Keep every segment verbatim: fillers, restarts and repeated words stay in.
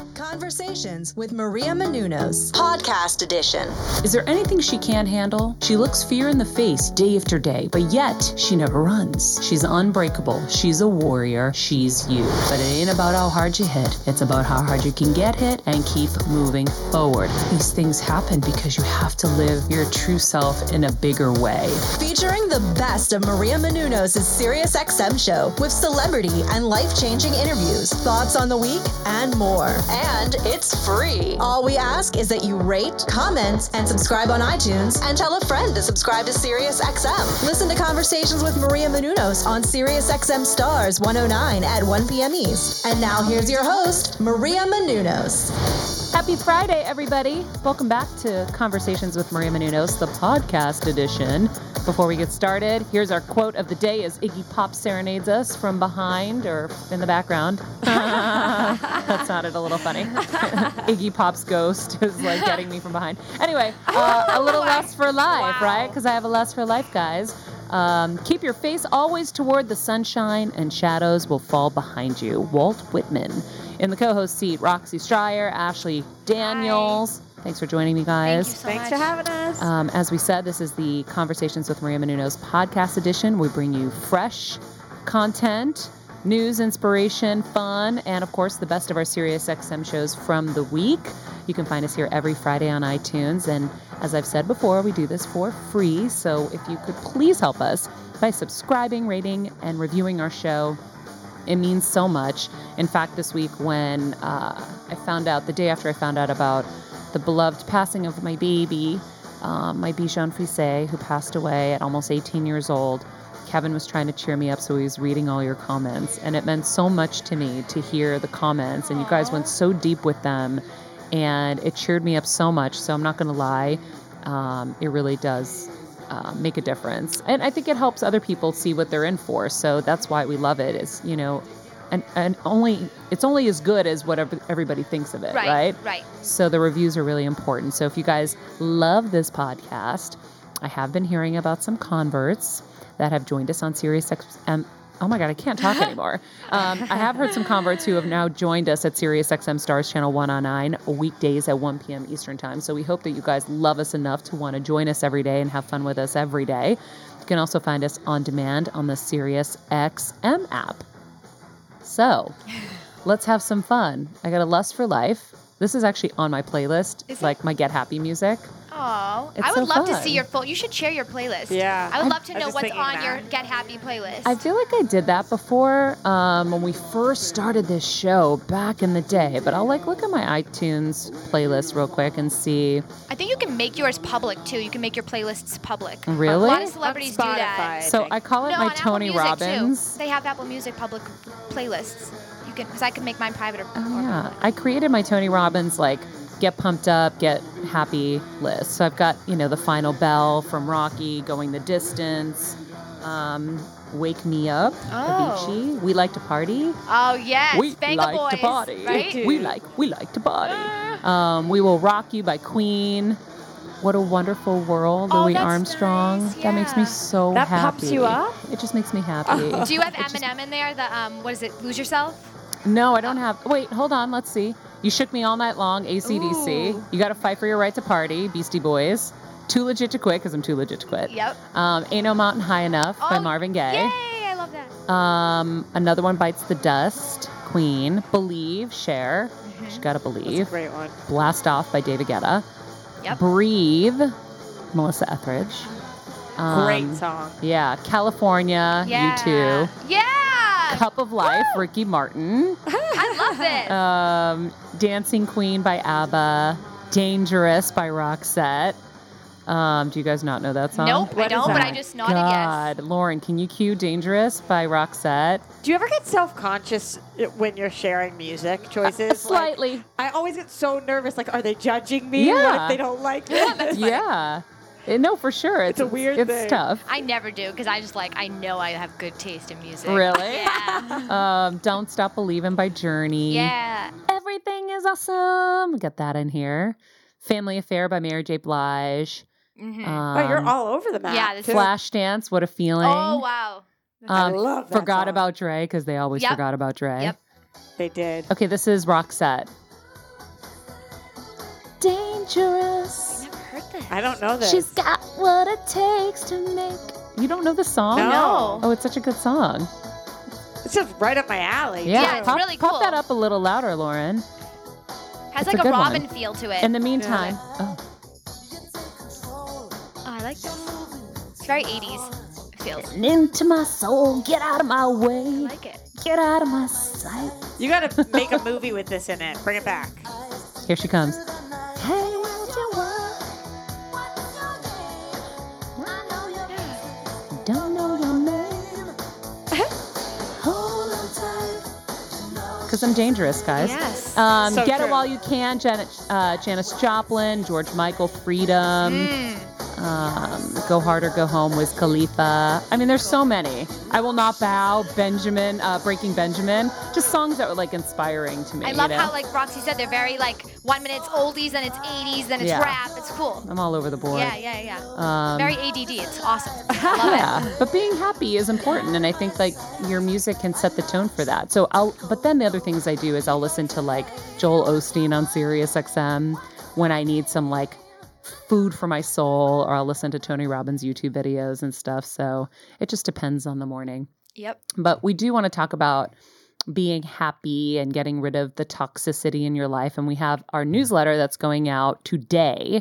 Conversations with Maria Menounos, podcast edition. Is there anything she can't handle? She looks fear in the face day after day, but yet she never runs. She's unbreakable. She's a warrior. She's you. But it ain't about how hard you hit. It's about how hard you can get hit and keep moving forward. These things happen because you have to live your true self in a bigger way. Featuring the best of Maria Menounos' SiriusXM show with celebrity and life-changing interviews, thoughts on the week, and more. And it's free. All we ask is that you rate, comment, and subscribe on iTunes, and tell a friend to subscribe to SiriusXM. Listen to Conversations with Maria Menounos on SiriusXM Stars one oh nine at one p.m. East. And now here's your host, Maria Menounos. Happy Friday, everybody. Welcome back to Conversations with Maria Menounos, the podcast edition. Before we get started, here's our quote of the day as Iggy Pop serenades us from behind or in the background. That sounded a little funny. Iggy Pop's ghost is like getting me from behind. Anyway, uh, a little less for life, wow. right? Because I have a less for life, guys. Um, keep your face always toward the sunshine and shadows will fall behind you. Walt Whitman. In the co-host seat, Roxy Stryer, Ashley Daniels. Hi. Thanks for joining me, guys. Thank you so Thanks much. for having us. Um, as we said, this is the Conversations with Maria Menounos podcast edition. We bring you fresh content, news, inspiration, fun, and of course, the best of our SiriusXM shows from the week. You can find us here every Friday on iTunes. And as I've said before, we do this for free. So if you could please help us by subscribing, rating, and reviewing our show. It means so much. In fact, this week when uh, I found out, the day after I found out about the beloved passing of my baby, um, my Bichon Frise, who passed away at almost eighteen years old, Kevin was trying to cheer me up, so he was reading all your comments. And it meant so much to me to hear the comments. And you guys went so deep with them. And it cheered me up so much. So I'm not going to lie. Um, it really does uh, make a difference. And I think it helps other people see what they're in for. So that's why we love it is, you know, and, and only it's only as good as what everybody thinks of it, right? Right. Right. So the reviews are really important. So if you guys love this podcast, I have been hearing about some converts that have joined us on SiriusXM. Oh my God, I can't talk anymore. Um, I have heard some converts who have now joined us at SiriusXM Stars Channel one oh nine weekdays at one p.m. Eastern Time. So we hope that you guys love us enough to want to join us every day and have fun with us every day. You can also find us on demand on the SiriusXM app. So let's have some fun. I got a Lust for Life. This is actually on my playlist. Is like my Get Happy music. Oh, It's I would so love fun. to see your full. You should share your playlist. Yeah. I would love to I was know just what's thinking on that. your Get Happy playlist. I feel like I did that before um, when we first started this show back in the day. But I'll like look at my iTunes playlist real quick and see. I think you can make yours public too. You can make your playlists public. Really? A lot of celebrities do On that. Spotify. So think. I call it No, my on Apple Tony Music Robbins. too. They have Apple Music public playlists. You can, because I can make mine private or. Oh or yeah, public. I created my Tony Robbins like get pumped up, get happy list. So I've got you know the Final Bell from Rocky, Going the Distance, um, Wake Me Up, Oh. Avicii, We Like to Party. Oh yes, We Banga like Boys, to party. right? We like we like to party. Um, we Will Rock You by Queen. What a Wonderful World, Oh, Louis that's Armstrong. nice, That makes me yeah. so That happy. pumps you up? It just makes me happy. Do you have It just- Eminem in there? The um, what is it? Lose Yourself. No, I don't have. Wait, hold on. Let's see. You Shook Me All Night Long, A C D C. Ooh. You Got to Fight for Your Right to Party, Beastie Boys. Too Legit to Quit, because I'm too legit to quit. Yep. Um, Ain't No Mountain High Enough by Oh, Marvin Gaye. Yay! I love that. Um, another one, Bites the Dust, Queen. Believe, Cher. You Gotta That's a Believe. great one. Blast Off by David Guetta. Yep. Breathe, Melissa Etheridge. Um, Great song. Yeah, California, Yeah. U two. Yeah. Cup of Life, Ricky Martin. I love this. Um, Dancing Queen by ABBA. Dangerous by Roxette. Um, do you guys not know that song? nope, I What is don't. But I that? just nodded God, Lauren, can you cue Dangerous by Roxette? Do you ever get self-conscious when you're sharing music choices? Like, Slightly. I always get so nervous. Like, are they judging me? What Yeah. if they don't like it? Yeah. Eh, No, for sure. It's, a weird It's thing. tough. yes. I never do because I just like I know I have good taste in music. Really? Yeah. Um, Don't Stop Believing by Journey. yeah. Everything is awesome. Get that in here. Family Affair by Mary J. Blige. Mm-hmm. Um, Oh, you're all over the map. Yeah, this too. is- Flashdance, What a Feeling. oh wow. I Um, love that Forgot song. About Dre, because they always Yep. forgot about Dre. Yep. They did. Okay, this is Roxette. dangerous. I never heard this. I don't know this. She's got what it takes to make. You don't know the song? No. No. Oh, it's such a good song. It's just right up my alley. Yeah, Yeah, it's pop, really pop cool. that up a little louder, Lauren. Has It's like a a, good Robin one. feel to it. In the meantime, oh, oh, I like this. It's very eighties. It feels. getting into my soul, get out of my I way, like it. get out of my sight. You got to make a movie with this in it. Bring it back. Here she comes. Hey, what's your word? Don't know your name. Hold on tight. Because I'm dangerous, guys. Yes. Um, So get true. it while you can. Janet, uh, Janis Joplin, George Michael, Freedom. Mm. Um, Go Hard or Go Home, Wiz Khalifa. I mean, there's so many. I Will Not Bow, Benjamin, uh, Breaking Benjamin. Just songs that were like inspiring to me. I love you know? how, like Roxy said, they're very like one minute it's oldies, then it's eighties, then it's Yeah. rap. It's cool. I'm all over the board. Yeah, yeah, yeah. Um, Very A D D. It's awesome. I love it. yeah, but being happy is important, and I think like your music can set the tone for that. So I'll, but then the other things I do is I'll listen to like Joel Osteen on Sirius X M when I need some like food for my soul, or I'll listen to Tony Robbins YouTube videos and stuff. So it just depends on the morning. Yep. But we do want to talk about being happy and getting rid of the toxicity in your life. And we have our newsletter that's going out today.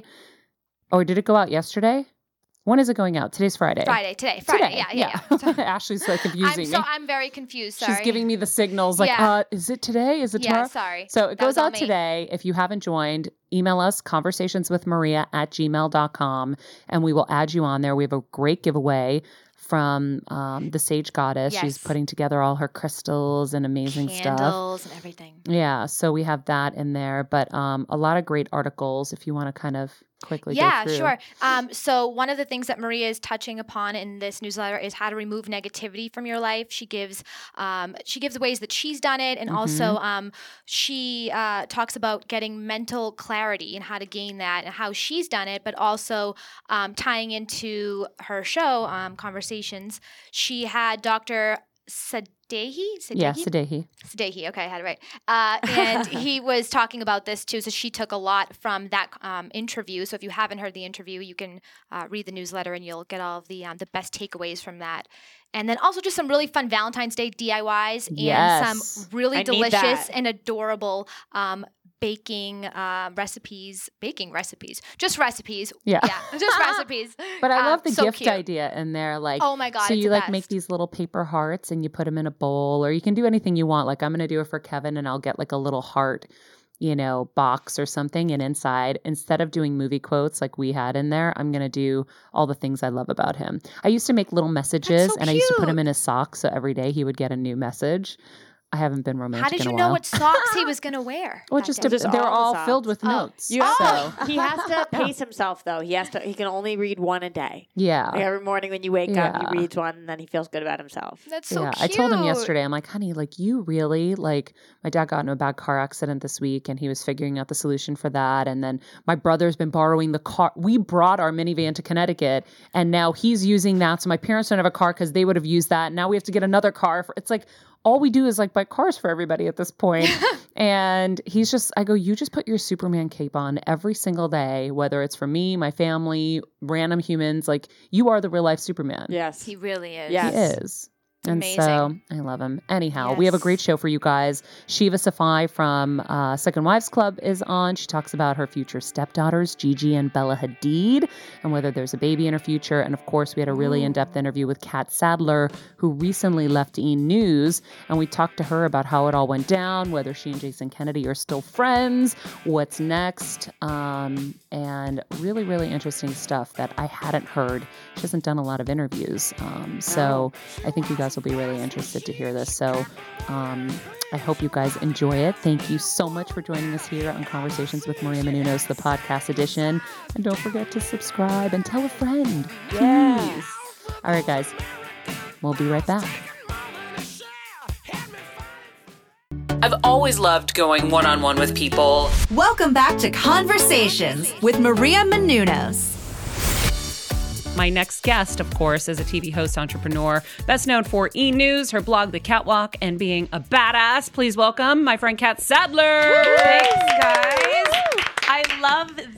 Or did it go out yesterday? When is it going out? Today's Friday. Friday, today. Friday. Today. Yeah, yeah, yeah. Ashley's so confusing I'm so me. I'm very confused. Sorry. She's giving me the signals like, Yeah. uh, is it today? Is it Yeah, tomorrow? sorry. So it That was goes all out me. today. If you haven't joined, email us conversationswithmaria at gmail dot com and we will add you on there. We have a great giveaway from um, the Sage Goddess. She's Yes. putting together all her crystals and amazing stuff. Candles and everything. Yeah, so we have that in there, but um, a lot of great articles if you want to kind of quickly Yeah, go through. sure. Um, so one of the things that Maria is touching upon in this newsletter is how to remove negativity from your life. She gives um, she gives ways that she's done it, and Mm-hmm. also um, she uh, talks about getting mental clarity and how to gain that, and how she's done it. But also um, tying into her show, um, Conversations, she had Doctor Sadehi. Sadehi? Yeah, Sadehi. Sadehi, okay, I had it right. Uh, and he was talking about this too. So she took a lot from that um, interview. So if you haven't heard the interview, you can uh, read the newsletter and you'll get all of the um, the best takeaways from that. And then also just some really fun Valentine's Day D I Ys and Yes. some really I need delicious that. and adorable um, baking uh, recipes. Baking recipes, just recipes. Yeah. yeah, just recipes. But I Um, love the so gift cute. idea in there. Like, Oh my God, so it's you the like make best. these little paper hearts and you put them in a bowl, or you can do anything you want. Like I'm gonna do it for Kevin, and I'll get like a little heart, you know, box or something, and inside, instead of doing movie quotes like we had in there, I'm gonna do all the things I love about him. I used to make little messages, so and I used to put them cute. in his socks, so every day he would get a new message. I haven't been romantic How did in you a know while. what socks he was gonna wear? Well, that just day? a, Just they were all the all filled socks. with Oh. notes. You have so to, he has to pace himself though. He has to. He can only read one a day. yeah. Like every morning when you wake up, Yeah. he reads one, and then he feels good about himself. That's so yeah, cute. I told him yesterday, I'm like, honey, like you really, like my dad got in a bad car accident this week and he was figuring out the solution for that. And then my brother's been borrowing the car. We brought our minivan to Connecticut and now he's using that. So my parents don't have a car because they would have used that. Now we have to get another car. For, it's like, all we do is like buy cars for everybody at this point. And he's just, I go, you just put your Superman cape on every single day, whether it's for me, my family, random humans, like you are the real life Superman. Yes. He really is. Yeah. He Yes. is. And so Amazing. I love him. Anyhow, we have a great Yes. show for you guys. Shiva Safai from uh, Second Wives Club is on. She talks about her future stepdaughters, Gigi and Bella Hadid, and whether there's a baby in her future. And of course, we had a really in-depth interview with Kat Sadler, who recently left E! News. And we talked to her about how it all went down, whether she and Jason Kennedy are still friends, what's next, um, and really, really interesting stuff that I hadn't heard. She hasn't done a lot of interviews. Um, so I think you guys will be really interested to hear this. So um, I hope you guys enjoy it. Thank you so much for joining us here on Conversations with Maria Menounos, the podcast edition. And don't forget to subscribe and tell a friend. Yes. Please. All right, guys. We'll be right back. I've always loved going one-on-one with people. Welcome back to Conversations with Maria Menounos. My next guest, of course, is a T V host entrepreneur, best known for E! News, her blog, The Catwalk, and being a badass. Please welcome my friend Kat Sadler. Thanks, guys. I love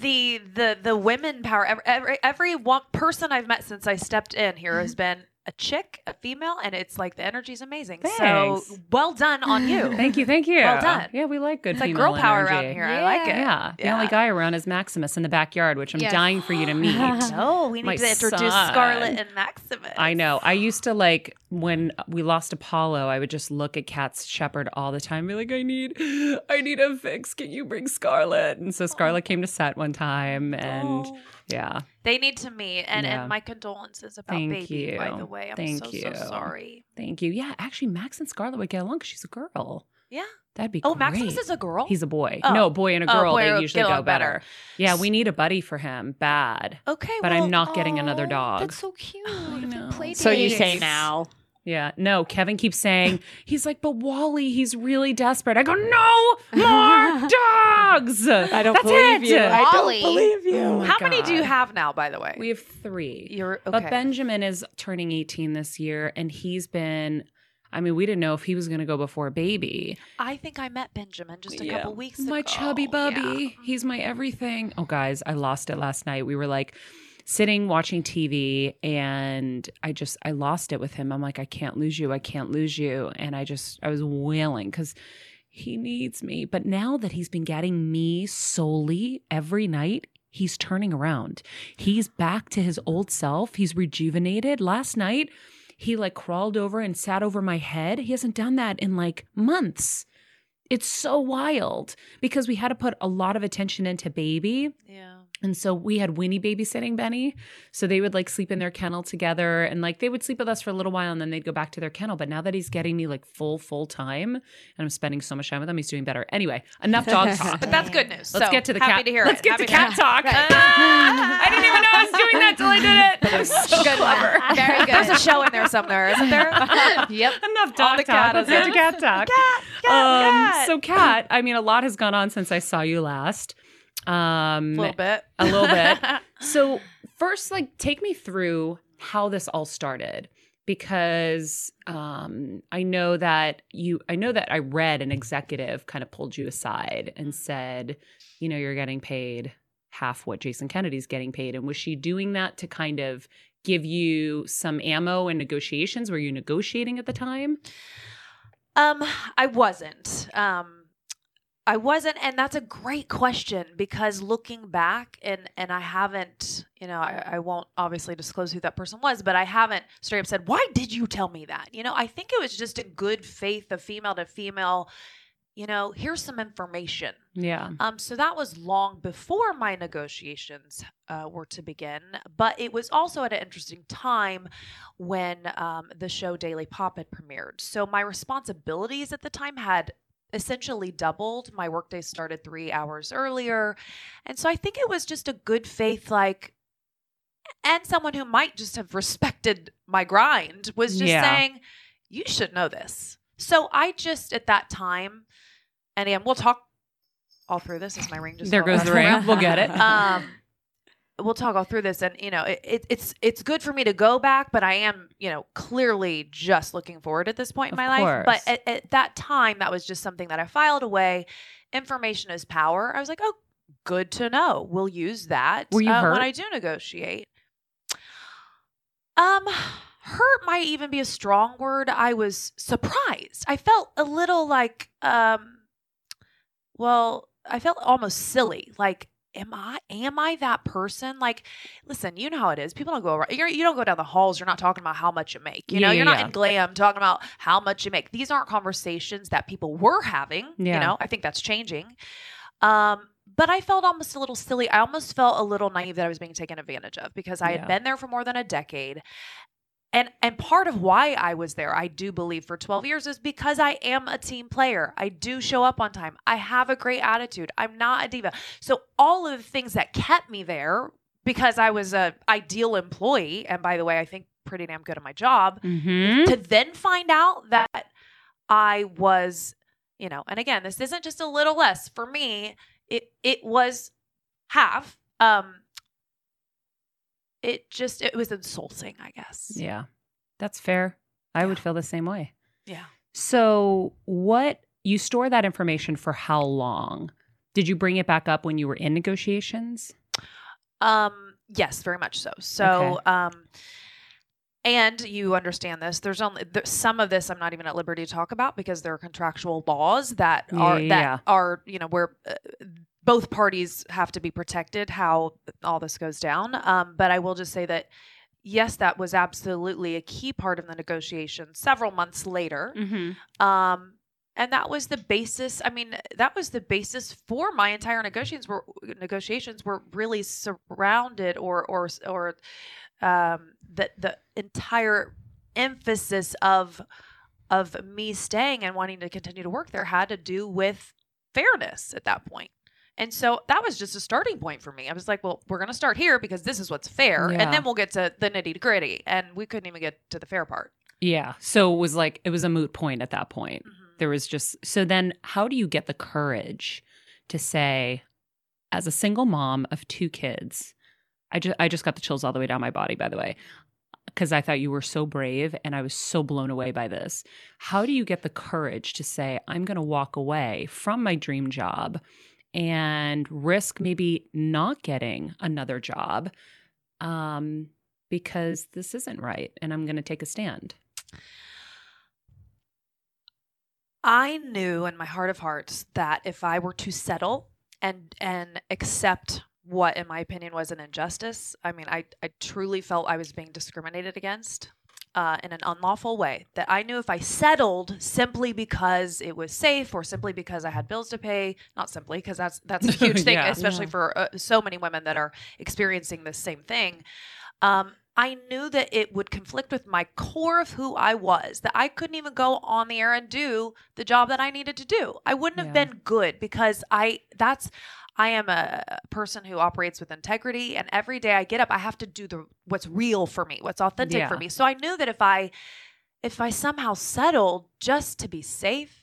the the the women power. Every every, every one person I've met since I stepped in here has been a chick, a female, and it's like the energy's amazing. Thanks. So well done on you. Thank you, thank you. Well done. Yeah, we like good It's like female girl power energy. around here. I like it. Yeah. The Yeah. only guy around is Maximus in the backyard, which I'm Yes. dying for you to meet. No, we need My to introduce son. Scarlett and Maximus. I know. I used to like when we lost Apollo, I would just look at Cat's Shepherd all the time, and be like, I need I need a fix. Can you bring Scarlett? And so Scarlett came to set one time and Oh. yeah. They need to meet, and, Yeah. and my condolences about Thank baby. By you. the way, I'm Thank so you. so sorry. Thank you. Yeah, actually Max and Scarlett would get along because she's a girl. Yeah. That'd be Oh, great. Maximus is a girl. He's a boy. Oh. No, boy and a Oh, girl. boy they or- usually get go along better. better. Yeah, we need a buddy for him. Bad. okay, But well, I'm not getting another Oh, dog. That's so cute. know. Play So you dates. say now. Yeah. No, Kevin keeps saying, he's like, but Wally, he's really desperate. I go, no more dogs. I don't That's believe it. you. I Wally. don't believe you. Oh my How many do you God. have now? By the way, We have three. You're okay. But Benjamin is turning eighteen this year, and he's been, I mean, we didn't know if he was going to go before baby. I think I met Benjamin just a Yeah. couple weeks ago. My chubby bubby. Yeah. He's my everything. Oh, guys, I lost it last night. We were like sitting watching T V, and I just, I lost it with him. I'm like, I can't lose you. I can't lose you. And I just, I was wailing because he needs me. But now that he's been getting me solely every night, he's turning around. He's back to his old self. He's rejuvenated. Last night, he like crawled over and sat over my head. He hasn't done that in like months. It's so wild because we had to put a lot of attention into baby. Yeah. And so we had Winnie babysitting Benny. So they would like sleep in their kennel together, and like they would sleep with us for a little while and then they'd go back to their kennel. But now that he's getting me like full, full time and I'm spending so much time with him, he's doing better. Anyway, enough dog talk. But that's good news. Let's So, get to the happy cat. to hear Let's it. get Happy to cat talk. Right. Ah, I didn't even know I was doing that till I did it. That was so Good one. clever. Very good. There's a show in there somewhere, isn't there? Yep. Enough dog the talk. Let's get to catisms. cat talk. Cat, cat, um, cat. So, Cat, I mean, a lot has gone on since I saw you last. Um, A little bit. A little bit. So, first, like, take me through how this all started, because um, I know that you, I know that I read an executive kind of pulled you aside and said, you know, you're getting paid half what Jason Kennedy's getting paid. And was she doing that to kind of give you some ammo in negotiations? Were you negotiating at the time? Um, I wasn't. Um, I wasn't, and that's a great question because looking back, and and I haven't, you know, I, I won't obviously disclose who that person was, but I haven't straight up said, "Why did you tell me that?" You know, I think it was just a good faith of female to female. You know, here's some information. Yeah. Um, so that was long before my negotiations uh, were to begin, but it was also at an interesting time when um, the show Daily Pop had premiered. So my responsibilities at the time had essentially doubled. My workday started three hours earlier. And so I think it was just a good faith, like, and someone who might just have respected my grind was just Yeah. saying, you should know this. So I just, at that time, and again, we'll talk all through this as my ring just There fell goes off. the ring. We'll get it. Um, we'll talk all through this, and you know, it, it, it's it's good for me to go back, but I am, you know, clearly just looking forward at this point in Of my life. But course. at, at that time, that was just something that I filed away. Information is power. I was like, oh, good to know. We'll use that. Were you uh, hurt? when I do negotiate? Um, hurt might even be a strong word. I was surprised. I felt a little like, um, well, I felt almost silly. Like, am I am I that person? Like, listen, you know how it is. People don't go around. You're, you don't go down the halls. You're not talking about how much you make. You Yeah, know, yeah, you're not yeah. in glam talking about how much you make. These aren't conversations that people were having. Yeah. You know, I think that's changing. Um, but I felt almost a little silly. I almost felt a little naive that I was being taken advantage of because I Yeah. had been there for more than a decade. And and part of why I was there, I do believe, for twelve years is because I am a team player. I do show up on time. I have a great attitude. I'm not a diva. So all of the things that kept me there, because I was a ideal employee, and by the way, I think pretty damn good at my job, Mm-hmm. to then find out that I was, you know, and again, this isn't just a little less. For me, it it was half. Um, it just, it was insulting, I guess. Yeah, that's fair. I would feel the same way. Yeah. So, what you store that information for how long? Did you bring it back up when you were in negotiations? Um, yes, very much so. So, Okay. um, and you understand this. There's only there, some of this I'm not even at liberty to talk about because there are contractual laws that Yeah, are yeah, that yeah. are you know where uh, both parties have to be protected. How all this goes down. Um, but I will just say that yes, that was absolutely a key part of the negotiation. Several months later, Mm-hmm. um, and that was the basis. I mean, that was the basis for my entire negotiations. Were negotiations were really surrounded, or or or um, the the entire emphasis of of me staying and wanting to continue to work there had to do with fairness at that point. And so that was just a starting point for me. I was like, well, we're going to start here because this is what's fair, Yeah. and then we'll get to the nitty gritty. And we couldn't even get to the fair part. Yeah. So it was like, it was a moot point at that point. Mm-hmm. There was just, so then how do you get the courage to say, as a single mom of two kids, I just, I just got the chills all the way down my body, by the way, because I thought you were so brave and I was so blown away by this. How do you get the courage to say, I'm going to walk away from my dream job and risk maybe not getting another job um, because this isn't right and I'm going to take a stand? I knew in my heart of hearts that if I were to settle and and accept what, in my opinion, was an injustice, I mean, I, I truly felt I was being discriminated against uh, in an unlawful way, that I knew if I settled simply because it was safe or simply because I had bills to pay, not simply because that's that's a huge thing, Yeah. especially Yeah. for uh, so many women that are experiencing this same thing. Um, I knew that it would conflict with my core of who I was, that I couldn't even go on the air and do the job that I needed to do. I wouldn't have Yeah. been good because I that's I am a person who operates with integrity, and every day I get up, I have to do the what's real for me, what's authentic Yeah. for me. So I knew that if I if I somehow settled just to be safe,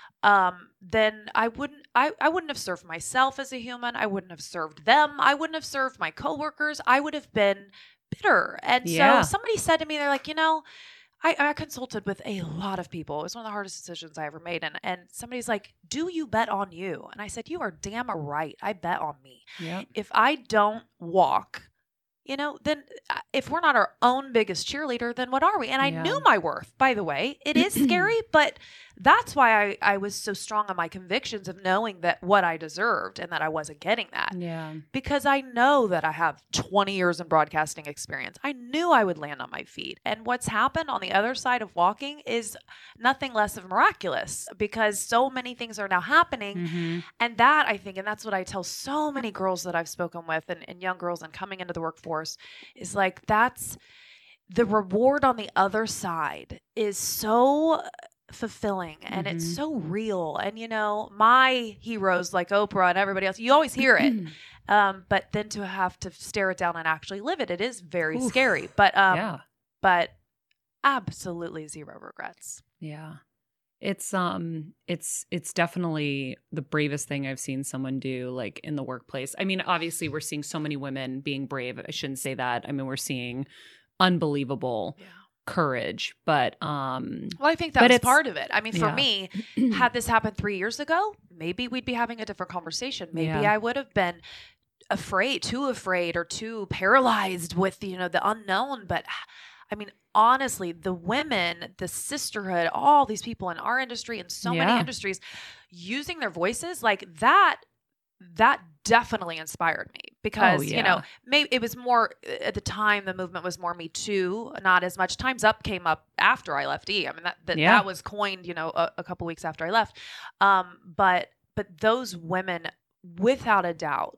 um, then I wouldn't I, I wouldn't have served myself as a human. I wouldn't have served them. I wouldn't have served my coworkers. I would have been bitter. And Yeah. so somebody said to me, they're like, you know, I, I consulted with a lot of people. It was one of the hardest decisions I ever made. And, and somebody's like, do you bet on you? And I said, you are damn right. I bet on me. Yeah. If I don't walk, you know, then uh, if we're not our own biggest cheerleader, then what are we? And I Yeah. knew my worth, by the way. It is scary, but that's why I, I was so strong on my convictions of knowing that what I deserved and that I wasn't getting that. Yeah. Because I know that I have twenty years in broadcasting experience. I knew I would land on my feet. And what's happened on the other side of walking is nothing less of miraculous, because so many things are now happening. Mm-hmm. And that, I think, and that's what I tell so many girls that I've spoken with, and, and young girls and coming into the workforce, is like, that's the reward on the other side is so fulfilling, and it's Mhm. so real. And, you know, my heroes like Oprah and everybody else, you always hear it. Um, but then to have to stare it down and actually live it, it is very Oof. scary. But um, Yeah. but absolutely zero regrets. Yeah. It's um it's it's definitely the bravest thing I've seen someone do, like, in the workplace. I mean, obviously we're seeing so many women being brave. I shouldn't say that. I mean, we're seeing unbelievable Yeah. courage, but um Well, I think that But was it's- part of it. I mean, for yeah. me, had this happened three years ago, maybe we'd be having a different conversation. Maybe Yeah. I would have been afraid, too afraid, or too paralyzed with, you know, the unknown. But I mean, honestly, the women, the sisterhood, all these people in our industry and so Yeah. many industries using their voices, like that, that definitely inspired me, because, you know, yeah. maybe it was more at the time, the movement was more Me Too, not as much. Time's Up came up after I left E! I mean, that, that, Yeah. that was coined, you know, a, a couple weeks after I left. Um, but, but those women, without a doubt,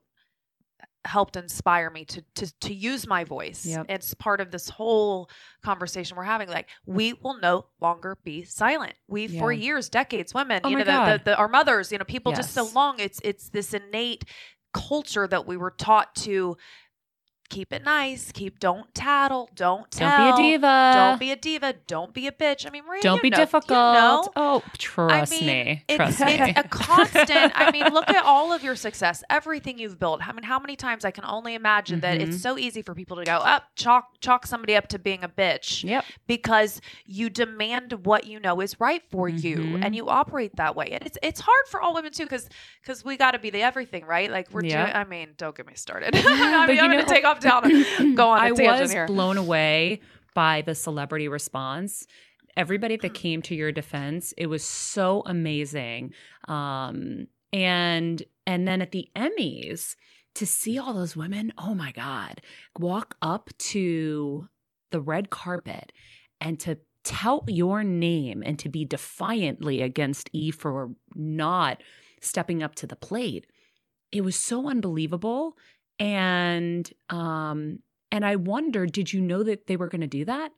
helped inspire me to to to use my voice. Yep. It's part of this whole conversation we're having. Like, we will no longer be silent. We, for Yeah. years, decades, women, Oh you my know, the, the, God. the our mothers, you know, people just so Yes. long. It's it's this innate culture that we were taught to keep it nice. Keep don't tattle. Don't tell. Don't be a diva. Don't be a diva. Don't be a bitch. I mean, Maria, Don't you be know, difficult. You know. Oh, trust I mean, me. It's, Trust it's me. a constant. I mean, look at all of your success, everything you've built. I mean, how many times I can only imagine that Mhm. it's so easy for people to go up, chalk, chalk somebody up to being a bitch. Yep. Because you demand what you know is right for you, Mhm. and you operate that way. And it's it's hard for all women too, because because we got to be the everything, right? Like we're Yeah. doing. I mean, don't get me started. I mean, But you I'm know- going to take off down and go on a I tangent was here. blown away by the celebrity response. Everybody that came to your defense, it was so amazing. Um, and and then at the Emmys, to see all those women, oh my God, walk up to the red carpet and to tout your name and to be defiantly against Eve for not stepping up to the plate. It was so unbelievable. And um and I wonder, did you know that they were going to do that?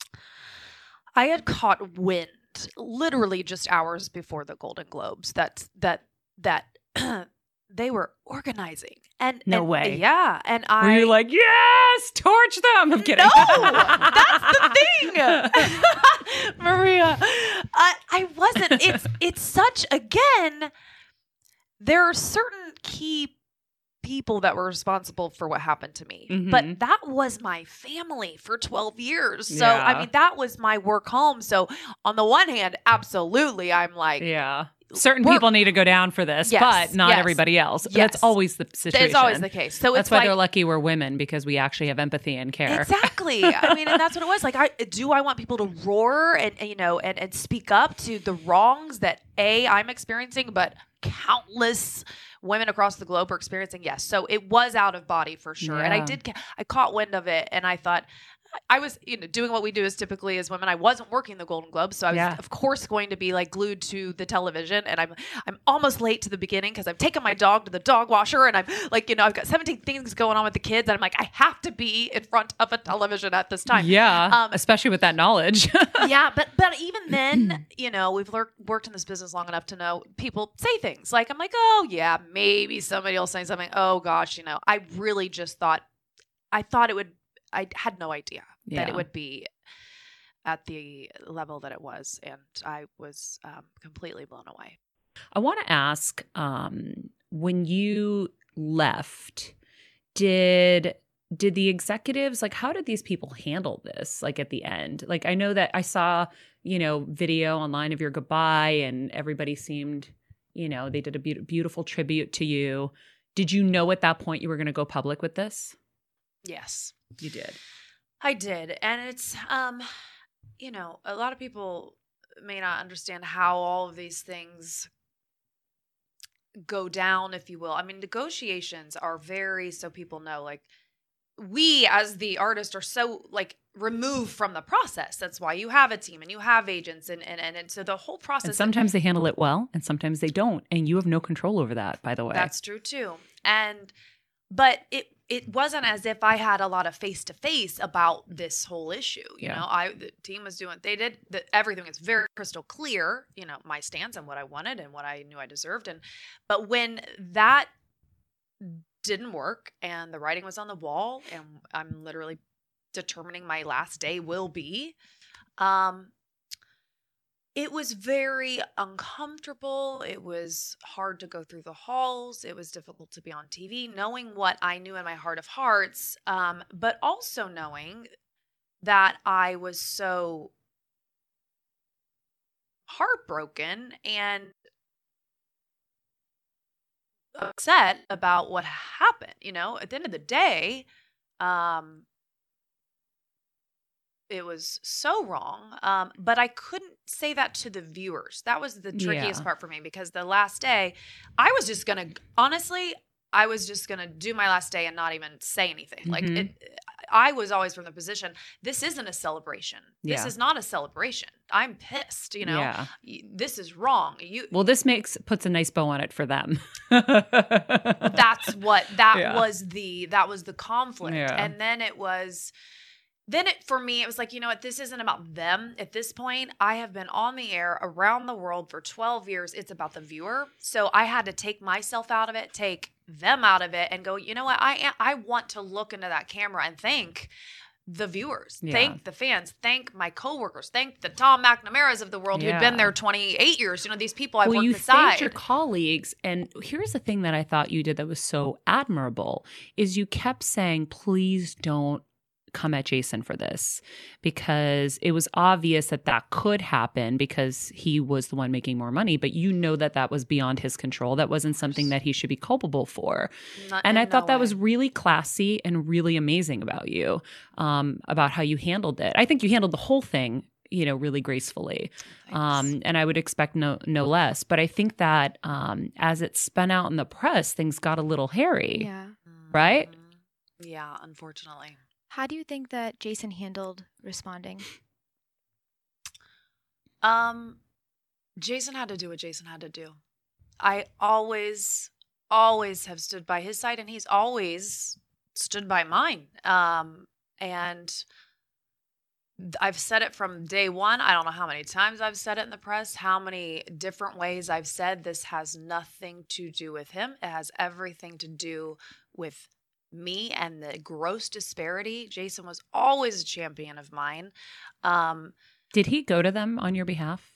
I had caught wind literally just hours before the Golden Globes that that that they were organizing. And No and- way. Yeah, and I Were you like, yes, torch them? I'm kidding. No, that's the thing, Maria. I I wasn't. It's it's such again. There are certain key people that were responsible for what happened to me, Mhm. but that was my family for twelve years. So I Yeah. mean, that was my work home. So on the one hand, absolutely, I'm like, Yeah. Certain We're- people need to go down for this, Yes, but not yes, everybody else. yes. That's always the situation. it's always the case. So That's it's why like, they're lucky we're women, because we actually have empathy and care. Exactly. I mean, and that's what it was. Like, I do I want people to roar and, and, you know and, and speak up to the wrongs that A, I'm experiencing, but countless women across the globe are experiencing. Yes. So it was out of body for sure. And I Yeah. did, ca- I caught wind of it, and I thought, I was, you know, doing what we do as typically as women. I wasn't working the Golden Globes, so I was, Yeah. of course, going to be like glued to the television. And I'm, I'm almost late to the beginning because I've taken my dog to the dog washer, and I'm like, you know, I've got seventeen things going on with the kids, and I'm like, I have to be in front of a television at this time. Yeah, Um, especially with that knowledge. yeah, but but even then, you know, we've lear- worked in this business long enough to know people say things like, I'm like, oh yeah, maybe somebody will say something. Oh gosh, you know, I really just thought, I thought it would. I had no idea that Yeah. it would be at the level that it was, and I was um, completely blown away. I want to ask, um, when you left, did did the executives, like, how did these people handle this? Like at the end, like I know that I saw, you know, video online of your goodbye, and everybody seemed, you know, they did a be- beautiful tribute to you. Did you know at that point you were going to go public with this? Yes. You did. I did. And it's, um, you know, a lot of people may not understand how all of these things go down, if you will. I mean, negotiations are very, so people know, like, we as the artist are so like removed from the process. That's why you have a team and you have agents, and and and, and so the whole process. And sometimes they handle it well, and sometimes they don't, and you have no control over that, by the way. That's true too. And but it it wasn't as if I had a lot of face to face about this whole issue. You Yeah. know, I the team was doing they did the, everything is very crystal clear. You know, my stance and what I wanted and what I knew I deserved. And but when that didn't work and the writing was on the wall, and I'm literally determining my last day will be, um, it was very uncomfortable. It was hard to go through the halls. It was difficult to be on T V, knowing what I knew in my heart of hearts, um, but also knowing that I was so heartbroken and upset about what happened. You know, at the end of the day, um, it was so wrong. Um, but I couldn't say that to the viewers. That was the trickiest Yeah. part for me, because the last day, I was just gonna honestly, I was just gonna do my last day and not even say anything. Like Mhm. it, I was always from the position, this isn't a celebration. This Yeah. is not a celebration. I'm pissed. You know, Yeah. Y- this is wrong. You Well, this makes puts a nice bow on it for them. that's what that Yeah. was the that was the conflict. Yeah. And then it was then it for me it was like, you know what, this isn't about them at this point. I have been on the air around the world for twelve years. It's about the viewer. So I had to take myself out of it, take them out of it and go, you know what? I am, I want to look into that camera and thank the viewers, Yeah. thank the fans, thank my coworkers, thank the Tom McNamara's of the world Yeah. who'd been there twenty-eight years. You know, these people I've well, worked you beside. thanked your colleagues, and here's the thing that I thought you did that was so admirable is you kept saying, please don't come at Jason for this, because it was obvious that that could happen because he was the one making more money, but you know that that was beyond his control. That wasn't something that he should be culpable for. Not And in I thought no that way. was really classy and really amazing about you, um, about how you handled it. I think you handled the whole thing, you know, really gracefully. Um, and I would expect no no less. But I think that um, as it spun out in the press, things got a little hairy, Yeah. right? Yeah, unfortunately. How do you think that Jason handled responding? Um, Jason had to do what Jason had to do. I always, always have stood by his side, and he's always stood by mine. Um, and th- I've said it from day one. I don't know how many times I've said it in the press, how many different ways I've said this has nothing to do with him. It has everything to do with me and the gross disparity. Jason was always a champion of mine. Um, Did he go to them on your behalf?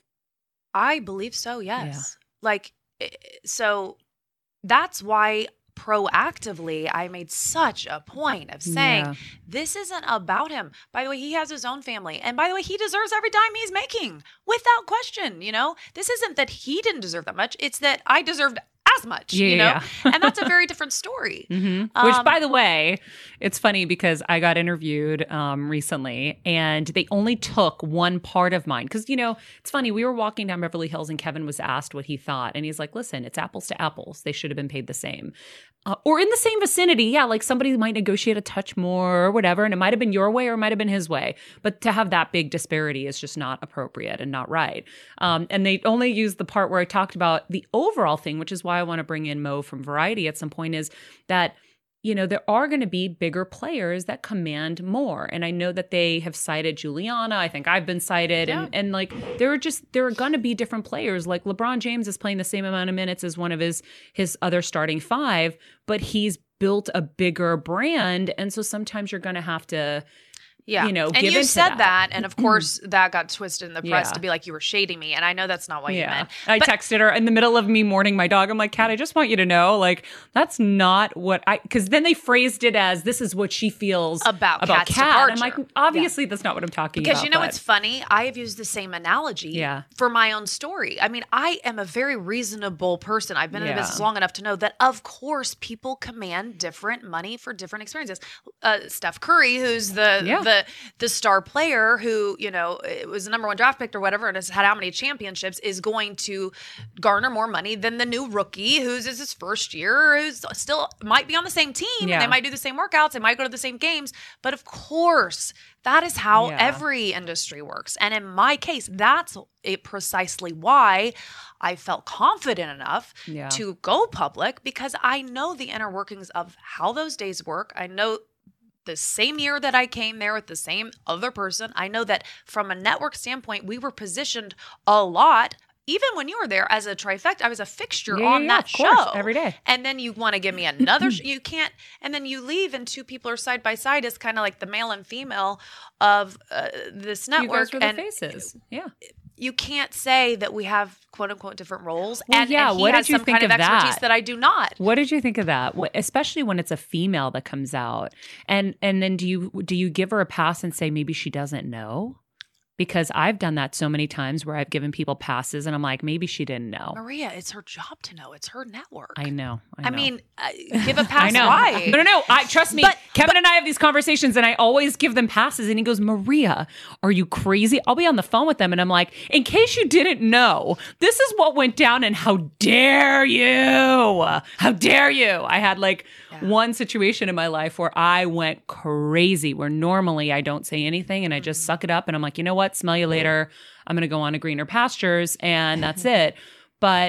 I believe so, yes. Like, eh, so that's why proactively I made such a point of saying, Yeah. this isn't about him. By the way, he has his own family. And by the way, he deserves every dime he's making without question. You know, this isn't that he didn't deserve that much. It's that I deserved as much, Yeah, you know, yeah. and that's a very different story. Mm-hmm. Which, Um, by the way, it's funny because I got interviewed um, recently and they only took one part of mine. Because, you know, it's funny. We were walking down Beverly Hills and Kevin was asked what he thought. And he's like, listen, it's apples to apples. They should have been paid the same. Uh, or in the same vicinity. Yeah, like somebody might negotiate a touch more or whatever. And it might have been your way or it might have been his way. But to have that big disparity is just not appropriate and not right. Um, and they only used the part where I talked about the overall thing, which is why I want to bring in Mo from Variety at some point, is that, you know, there are going to be bigger players that command more. And I know that they have cited Juliana. I think I've been cited. Yeah. And, and like, there are just, there are going to be different players. Like LeBron James is playing the same amount of minutes as one of his, his other starting five, but he's built a bigger brand. And so sometimes you're going to have to, Yeah. you know, and give you into said that. that. And of course, that got twisted in the press Yeah. to be like, you were shading me. And I know that's not what you Yeah. meant. I But- texted her in the middle of me mourning my dog. I'm like, Kat, I just want you to know, like, that's not what I, because then they phrased it as this is what she feels About about Kat's Kat. I'm like, departure. obviously that's not what I'm talking Because about. you know but- what's funny? I have used the same analogy Yeah. for my own story. I mean, I am a very reasonable person. I've been in Yeah. the business long enough to know that, of course, people command different money for different experiences. Uh, Steph Curry, who's the Yeah. the the star player who, you know, it was the number one draft pick or whatever, and has had how many championships, is going to garner more money than the new rookie who's is his first year, who's still might be on the same team. Yeah. And they might do the same workouts. They might go to the same games. But of course, that is how Yeah. every industry works. And in my case, that's it precisely why I felt confident enough Yeah. to go public, because I know the inner workings of how those days work. I know the same year that I came there with the same other person. I know that from a network standpoint, we were positioned a lot. Even when you were there as a trifecta, I was a fixture Yeah, on yeah, that of course, show every day. And then you want to give me another, sh- you can't, and then you leave and two people are side by side as kind of like the male and female of uh, this you network. guys were the and faces. Yeah. you can't say that we have quote unquote different roles. Well, and, yeah, and he what has did you some think kind of of expertise that? that I do not. What did you think of that? Wh- Especially when it's a female that comes out, and and then do you do you give her a pass and say maybe she doesn't know? Because I've done that so many times where I've given people passes and I'm like, maybe she didn't know. Maria, it's her job to know. It's her network. I know. I, I know. mean, uh, give a I pass. know. Why? No, no, no. I trust me. But- Kevin and I have these conversations, and I always give them passes. And he goes, "Maria, are you crazy?" I'll be on the phone with them, and I'm like, "In case you didn't know, this is what went down, and how dare you? How dare you?" I had like Yeah. one situation in my life where I went crazy. Where normally I don't say anything, and I just suck it up, and I'm like, "You know what? Smell you later. I'm going to go on to greener pastures," and that's it. But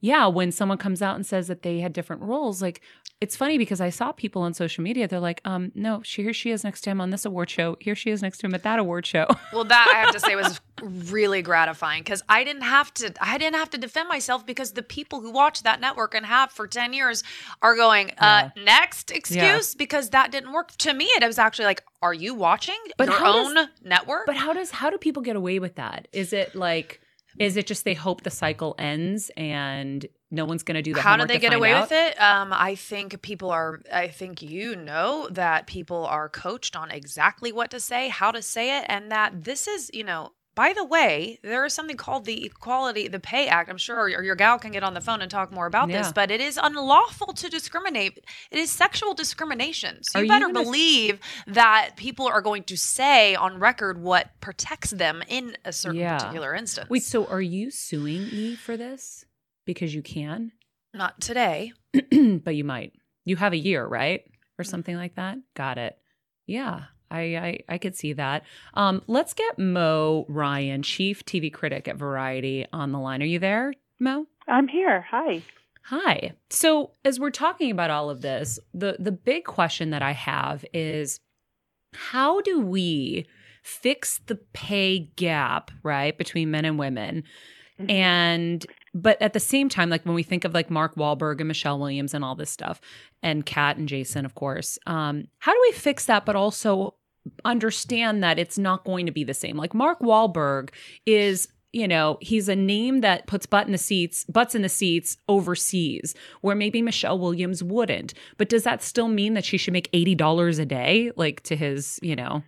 yeah, when someone comes out and says that they had different roles, like, it's funny because I saw people on social media. They're like, um, no, she, here she is next to him on this award show. Here she is next to him at that award show. Well, that I have to say was really gratifying because I didn't have to. I didn't have to defend myself because the people who watch that network and have for ten years are going, uh, yeah. next excuse, yeah. because that didn't work. To me, it was actually like, are you watching but your own does, network? But how does how do people get away with that? Is it like, is it just they hope the cycle ends and no one's going to do the How homework do they to get find away out? with it? Um, I think people are, I think you know that people are coached on exactly what to say, how to say it, and that this is, you know, by the way, there is something called the Equality, the Pay Act. I'm sure your, your gal can get on the phone and talk more about Yeah. this, but it is unlawful to discriminate. It is sexual discrimination. So Are you you better gonna- believe that people are going to say on record what protects them in a certain Yeah. particular instance. Wait, so are you suing E for this? Because you can? Not today. But you might. You have a year, right? Or something like that? Got it. Yeah, I I, I could see that. Um, let's get Mo Ryan, chief T V critic at Variety, on the line. Are you there, Mo? I'm here. Hi. Hi. So as we're talking about all of this, the the big question that I have is, how do we fix the pay gap, right, between men and women? Mm-hmm. And but at the same time, like when we think of like Mark Wahlberg and Michelle Williams and all this stuff, and Kat and Jason, of course, um, how do we fix that, but also understand that it's not going to be the same? Like Mark Wahlberg is, you know, he's a name that puts butt in the seats, butts in the seats overseas, where maybe Michelle Williams wouldn't. But does that still mean that she should make eighty dollars a day, like to his, you know?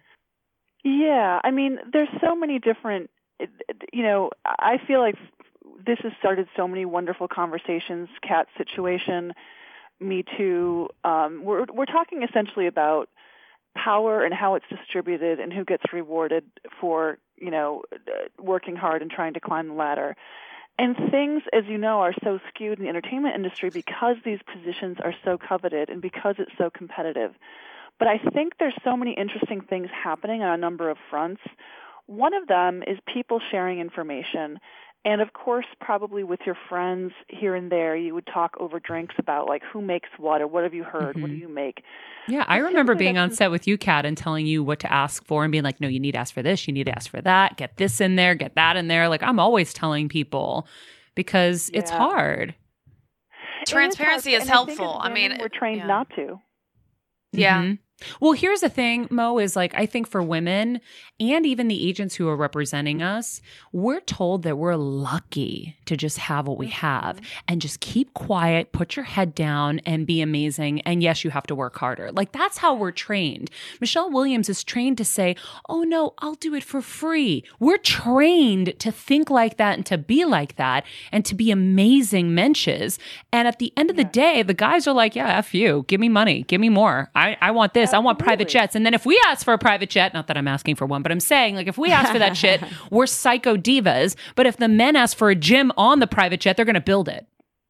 Yeah, I mean, there's so many different, you know, I feel like this has started so many wonderful conversations. Kat's situation, Me Too. Um, we're we're talking essentially about power and how it's distributed and who gets rewarded for, you know, working hard and trying to climb the ladder. And things, as you know, are so skewed in the entertainment industry because these positions are so coveted and because it's so competitive. But I think there's so many interesting things happening on a number of fronts. One of them is people sharing information. And, of course, probably with your friends here and there, you would talk over drinks about, like, who makes what or what have you heard? Mm-hmm. What do you make? Yeah, I remember being on set with you, Kat, and telling you what to ask for and being like, no, you need to ask for this, you need to ask for that, get this in there, get that in there. Like, I'm always telling people because yeah. it's hard. Transparency is, is hard. helpful. I, I mean, we're trained yeah. not to. Yeah. Mm-hmm. Well, here's the thing, Mo, is like, I think for women and even the agents who are representing us, we're told that we're lucky to just have what we have and just keep quiet, put your head down and be amazing. And yes, you have to work harder. Like, that's how we're trained. Michelle Williams is trained to say, oh no, I'll do it for free. We're trained to think like that and to be like that and to be amazing mensches. And at the end of the day, the guys are like, yeah, F you, give me money, give me more. I, I want this. Absolutely. I want private jets. And then if we ask for a private jet, not that I'm asking for one, but I'm saying, like, if we ask for that shit, we're psycho divas. But if the men ask for a gym on the private jet, they're going to build it.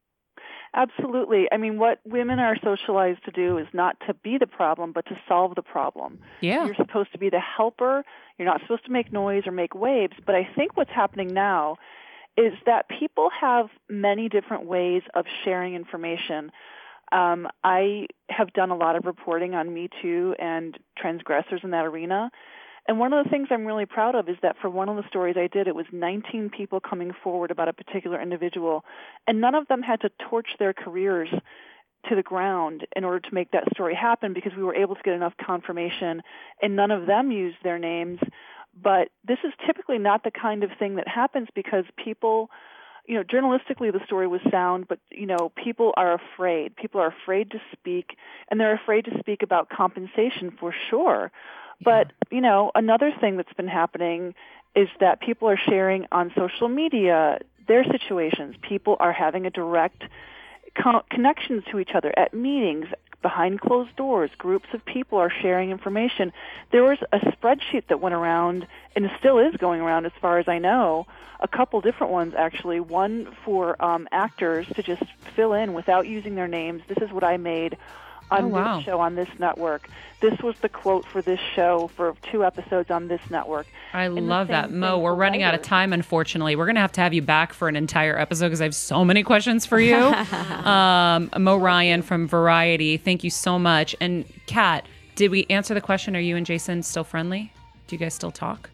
Absolutely. I mean, what women are socialized to do is not to be the problem, but to solve the problem. Yeah. You're supposed to be the helper. You're not supposed to make noise or make waves. But I think what's happening now is that people have many different ways of sharing information. Um, I have done a lot of reporting on Me Too and transgressors in that arena. And one of the things I'm really proud of is that for one of the stories I did, it was nineteen people coming forward about a particular individual, and none of them had to torch their careers to the ground in order to make that story happen because we were able to get enough confirmation, and none of them used their names. But this is typically not the kind of thing that happens because people... You know, journalistically, the story was sound, but, you know, people are afraid. People are afraid to speak, and they're afraid to speak about compensation for sure. Yeah. But, you know, another thing that's been happening is that people are sharing on social media their situations. People are having a direct co- connections to each other at meetings, behind closed doors. Groups of people are sharing information. There was a spreadsheet that went around, and it still is going around as far as I know, a couple different ones actually. One for um, actors to just fill in without using their names. This is what I made on Oh, wow. this show on this network. This was the quote for this show for two episodes on this network. I And the love that. same Mo, thing we're for running out of writers. time, unfortunately. We're going to have to have you back for an entire episode because I have so many questions for you. um, Mo Ryan from Variety, thank you so much. And Kat, did we answer the question? Are you and Jason still friendly? Do you guys still talk?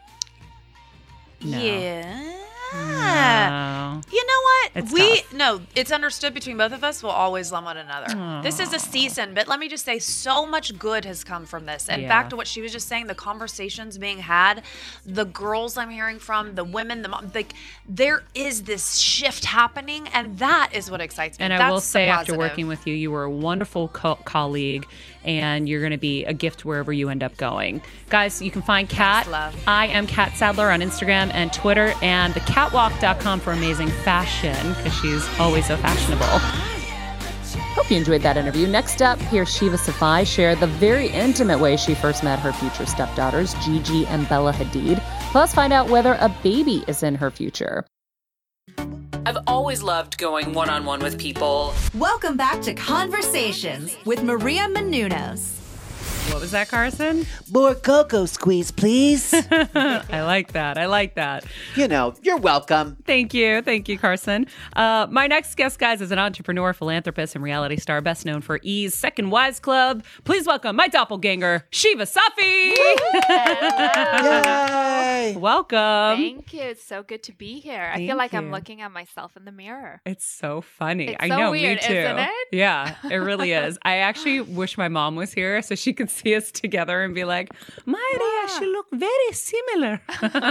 No. Yeah. No. You know what? It's we tough. no, it's understood between both of us. We'll always love one another. This is a season, but let me just say, so much good has come from this. And Yeah. back to what she was just saying, the conversations being had, the girls I'm hearing from, the women, the mom, like there is this shift happening, and that is what excites me. And I That's will the say, after positive. working with you, you were a wonderful co- colleague, and you're going to be a gift wherever you end up going. Guys, you can find Kat. love. I am Kat Sadler on Instagram and Twitter, and the catwalk dot com for amazing fashion, because she's always so fashionable. Hope you enjoyed that interview. Next up, hear Shiva Safai share the very intimate way she first met her future stepdaughters, Gigi and Bella Hadid. Plus, find out whether a baby is in her future. I've always loved going one-on-one with people. Welcome back to Conversations with Maria Menounos. What was that, Carson? More cocoa squeeze, please. I like that. I like that. You know, you're welcome. Thank you. Thank you, Carson. Uh, my next guest, guys, is an entrepreneur, philanthropist, and reality star, best known for E's Second Wives Club. Please welcome my doppelganger, Shiva Safi. Yay! Welcome. Thank you. It's so good to be here. I Thank feel like you. I'm looking at myself in the mirror. It's so funny. It's I so know, weird, me too. isn't it? Yeah, it really is. I actually wish my mom was here so she could see us together and be like, Maria, she look very similar.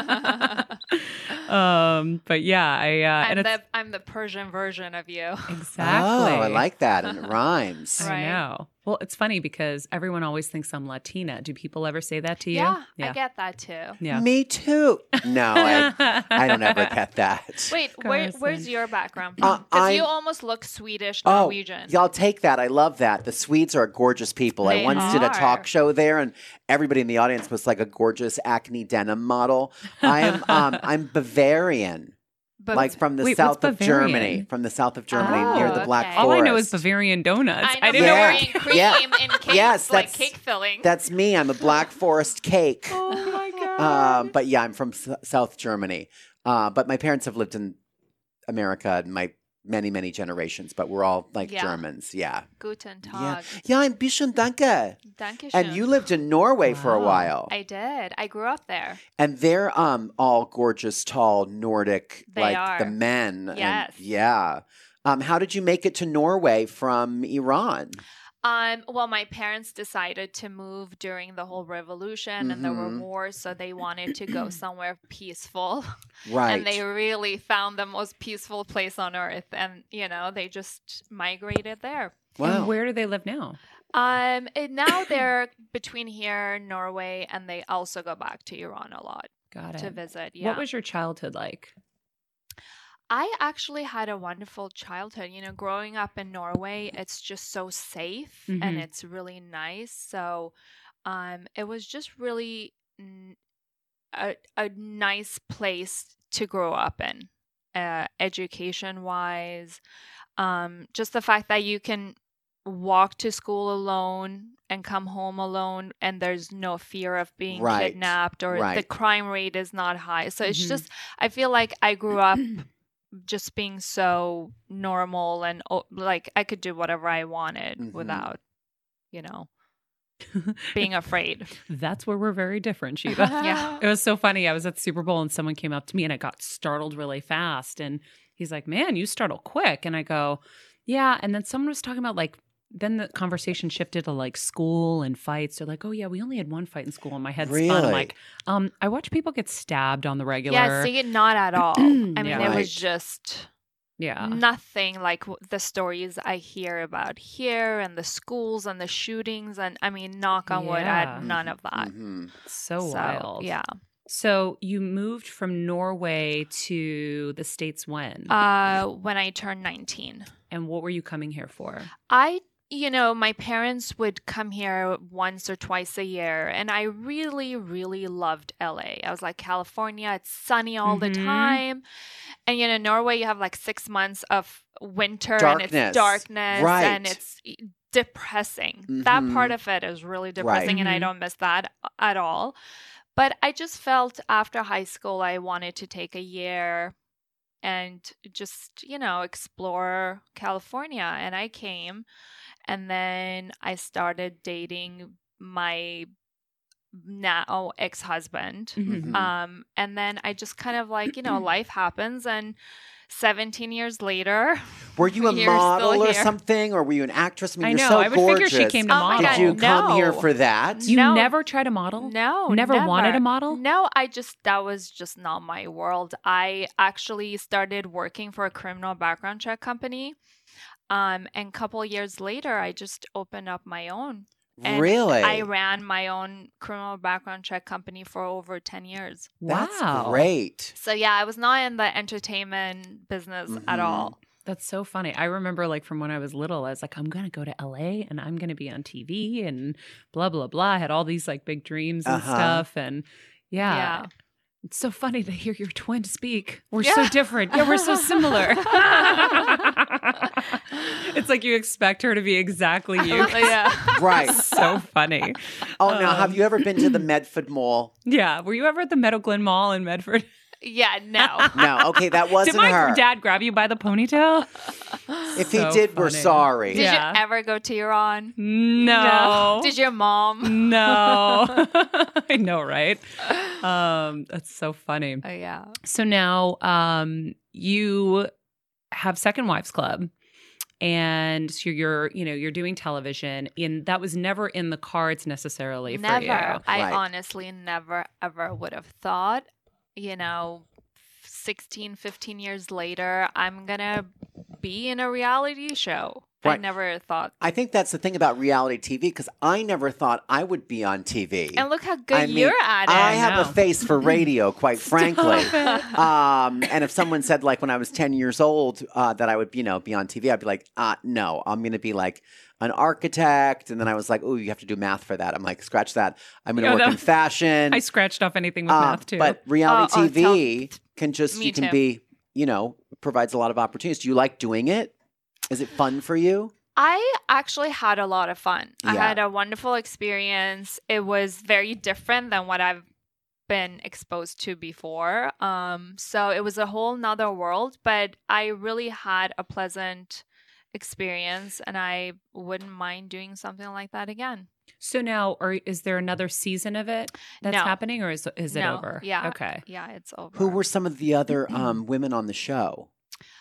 um, but yeah, I uh, I'm and it's the I'm the Persian version of you. exactly. Oh, I like that. And it rhymes. I Right. know. Well, it's funny because everyone always thinks I'm Latina. Do people ever say that to you? Yeah, I get that too. Yeah. Me too. No, I, I don't ever get that. Wait, where, Carson. where's your background Uh, from? Because I'm- you almost look Swedish Oh, Norwegian. y'all take that. I love that. The Swedes are gorgeous people. I They once did a are. talk show there, and everybody in the audience was like a gorgeous acne denim model. I am um, I'm Bavarian. But like from the Wait, south what's of Germany, Bavarian? from the south of Germany Oh, near the Black okay. Forest. All I know is Bavarian donuts. I know didn't know where Bavarian you. cream Yeah. in cake, Yes, like that's- cake filling. That's me. I'm a Black Forest cake. Oh my god. Um, but yeah, I'm from S- South Germany. Uh, but my parents have lived in America and my many, many generations, but we're all like Yeah. Germans. Yeah. Guten Yeah. Tag. Yeah, I'm Bishon Danke. Dankeschön. And you lived in Norway for a Wow. while. I did. I grew up there. And they're um all gorgeous, tall, Nordic, They like are. the men. and- Yes. yeah. Um, how did you make it to Norway from Iran? Um, well, my parents decided to move during the whole revolution and there were Mhm. wars, so they wanted to go somewhere peaceful. Right. And they really found the most peaceful place on earth. And, you know, they just migrated there. wow. And where do they live now? Um, and now they're between here, Norway, and they also go back to Iran a lot Got it. to visit. Yeah. What was your childhood like? I actually had a wonderful childhood. You know, growing up in Norway, it's just so safe and Mhm. it's really nice. So, um, it was just really n- a a nice place to grow up in, uh, education wise. Um, just the fact that you can walk to school alone and come home alone, and there's no fear of being Right. kidnapped, or the Right. crime rate is not high. So it's Mhm. just, I feel like I grew up just being so normal and oh, like I could do whatever I wanted Mhm. without, you know, being afraid. That's where we're very different, Shiva. Yeah. It was so funny. I was at the Super Bowl and someone came up to me and I got startled really fast. And he's like, man, you startle quick. And I go, yeah. And then someone was talking about like, then the conversation shifted to like school and fights. They're like, oh yeah, we only had one fight in school. And my head spun. I'm Really? like, um, I watch people get stabbed on the regular. Yeah, see, not at all. I mean, Yeah. it Right. was just Yeah. nothing like w- the stories I hear about here and the schools and the shootings. And I mean, knock on wood, I Yeah. had none of that. Mhm. So, So, wild. yeah. So you moved from Norway to the States when? Uh, when I turned nineteen. and what were you coming here for? I, you know, my parents would come here once or twice a year, and I really, really loved L A. I was like, California, it's sunny all the Mhm. time. And, you know, Norway, you have like six months of winter and Darkness. it's darkness Right. and it's depressing. That Mhm. part of it is really depressing, Right. and I Mhm. don't miss that at all. But I just felt after high school, I wanted to take a year and just, you know, explore California. And I came, and then I started dating my now ex-husband. Mhm. Mhm. Um, and then I just kind of like, you know, life happens, and seventeen years later, Were you a you're still model or here. something, or were you an actress? I mean, I you're know. so I would gorgeous. figure she came to Oh my model. Did God, you come here no. for that? You No. never tried to model? No, Never wanted to model? No, I just, that was just not my world. I actually started working for a criminal background check company. Um, and a couple years later, I just opened up my own. And Really? I ran my own criminal background check company for over ten years. That's Wow. great. So yeah, I was not in the entertainment business at Mhm. all. That's so funny. I remember like from when I was little, I was like, I'm going to go to L A and I'm going to be on T V and blah, blah, blah. I had all these like big dreams and Uh-huh. stuff. And yeah, Yeah. it's so funny to hear your twin speak. We're Yeah. so different. Yeah, we're so similar. It's like you expect her to be exactly you. Yeah. Right. So funny. Oh, now, have Um, you ever been to the Medford Mall? Yeah. Were you ever at the Meadow Glen Mall in Medford? Yeah, no. No. Okay, that wasn't Did my her. dad grab you by the ponytail? If he So did, we're funny. sorry. Did Yeah. you ever go to Iran? No. Did your mom? No. I know, right? Um, that's so funny. Oh, yeah. So now um, you have Second Wives Club, and so you're, you know, you're doing television, and that was never in the cards necessarily for Never. you. I Right. honestly never, ever would have thought, you know, sixteen, fifteen years later, I'm going to be in a reality show. I Right. never thought. I think that's the thing about reality T V, because I never thought I would be on T V. And look how good I mean, you're at it. I have know. a face for radio, quite frankly. Um, and if someone said, like, when I was ten years old, uh, that I would, you know, be on T V, I'd be like, uh, no, I'm going to be like an architect. And then I was like, oh, you have to do math for that. I'm like, scratch that. I'm going to Yeah, work that- in fashion. I scratched off anything with Uh, math too. But reality Oh, oh, T V can just, me you can too. be, you know, provides a lot of opportunities. Do you like doing it? Is it fun for you? I actually had a lot of fun. I Yeah. had a wonderful experience. It was very different than what I've been exposed to before. Um, so it was a whole nother world, but I really had a pleasant experience, and I wouldn't mind doing something like that again. So now, or is there another season of it that's No. happening, or is is it No. over? Yeah. Okay. Yeah, it's over. Who were some of the other um, women on the show?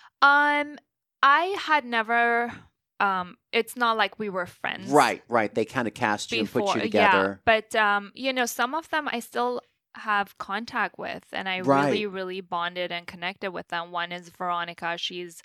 Um, I had never. Um, it's not like we were friends. Right, right. They kind of cast you Before, and put you yeah. together. But um, you know, some of them I still have contact with, and I Right. really, really bonded and connected with them. One is Veronica. She's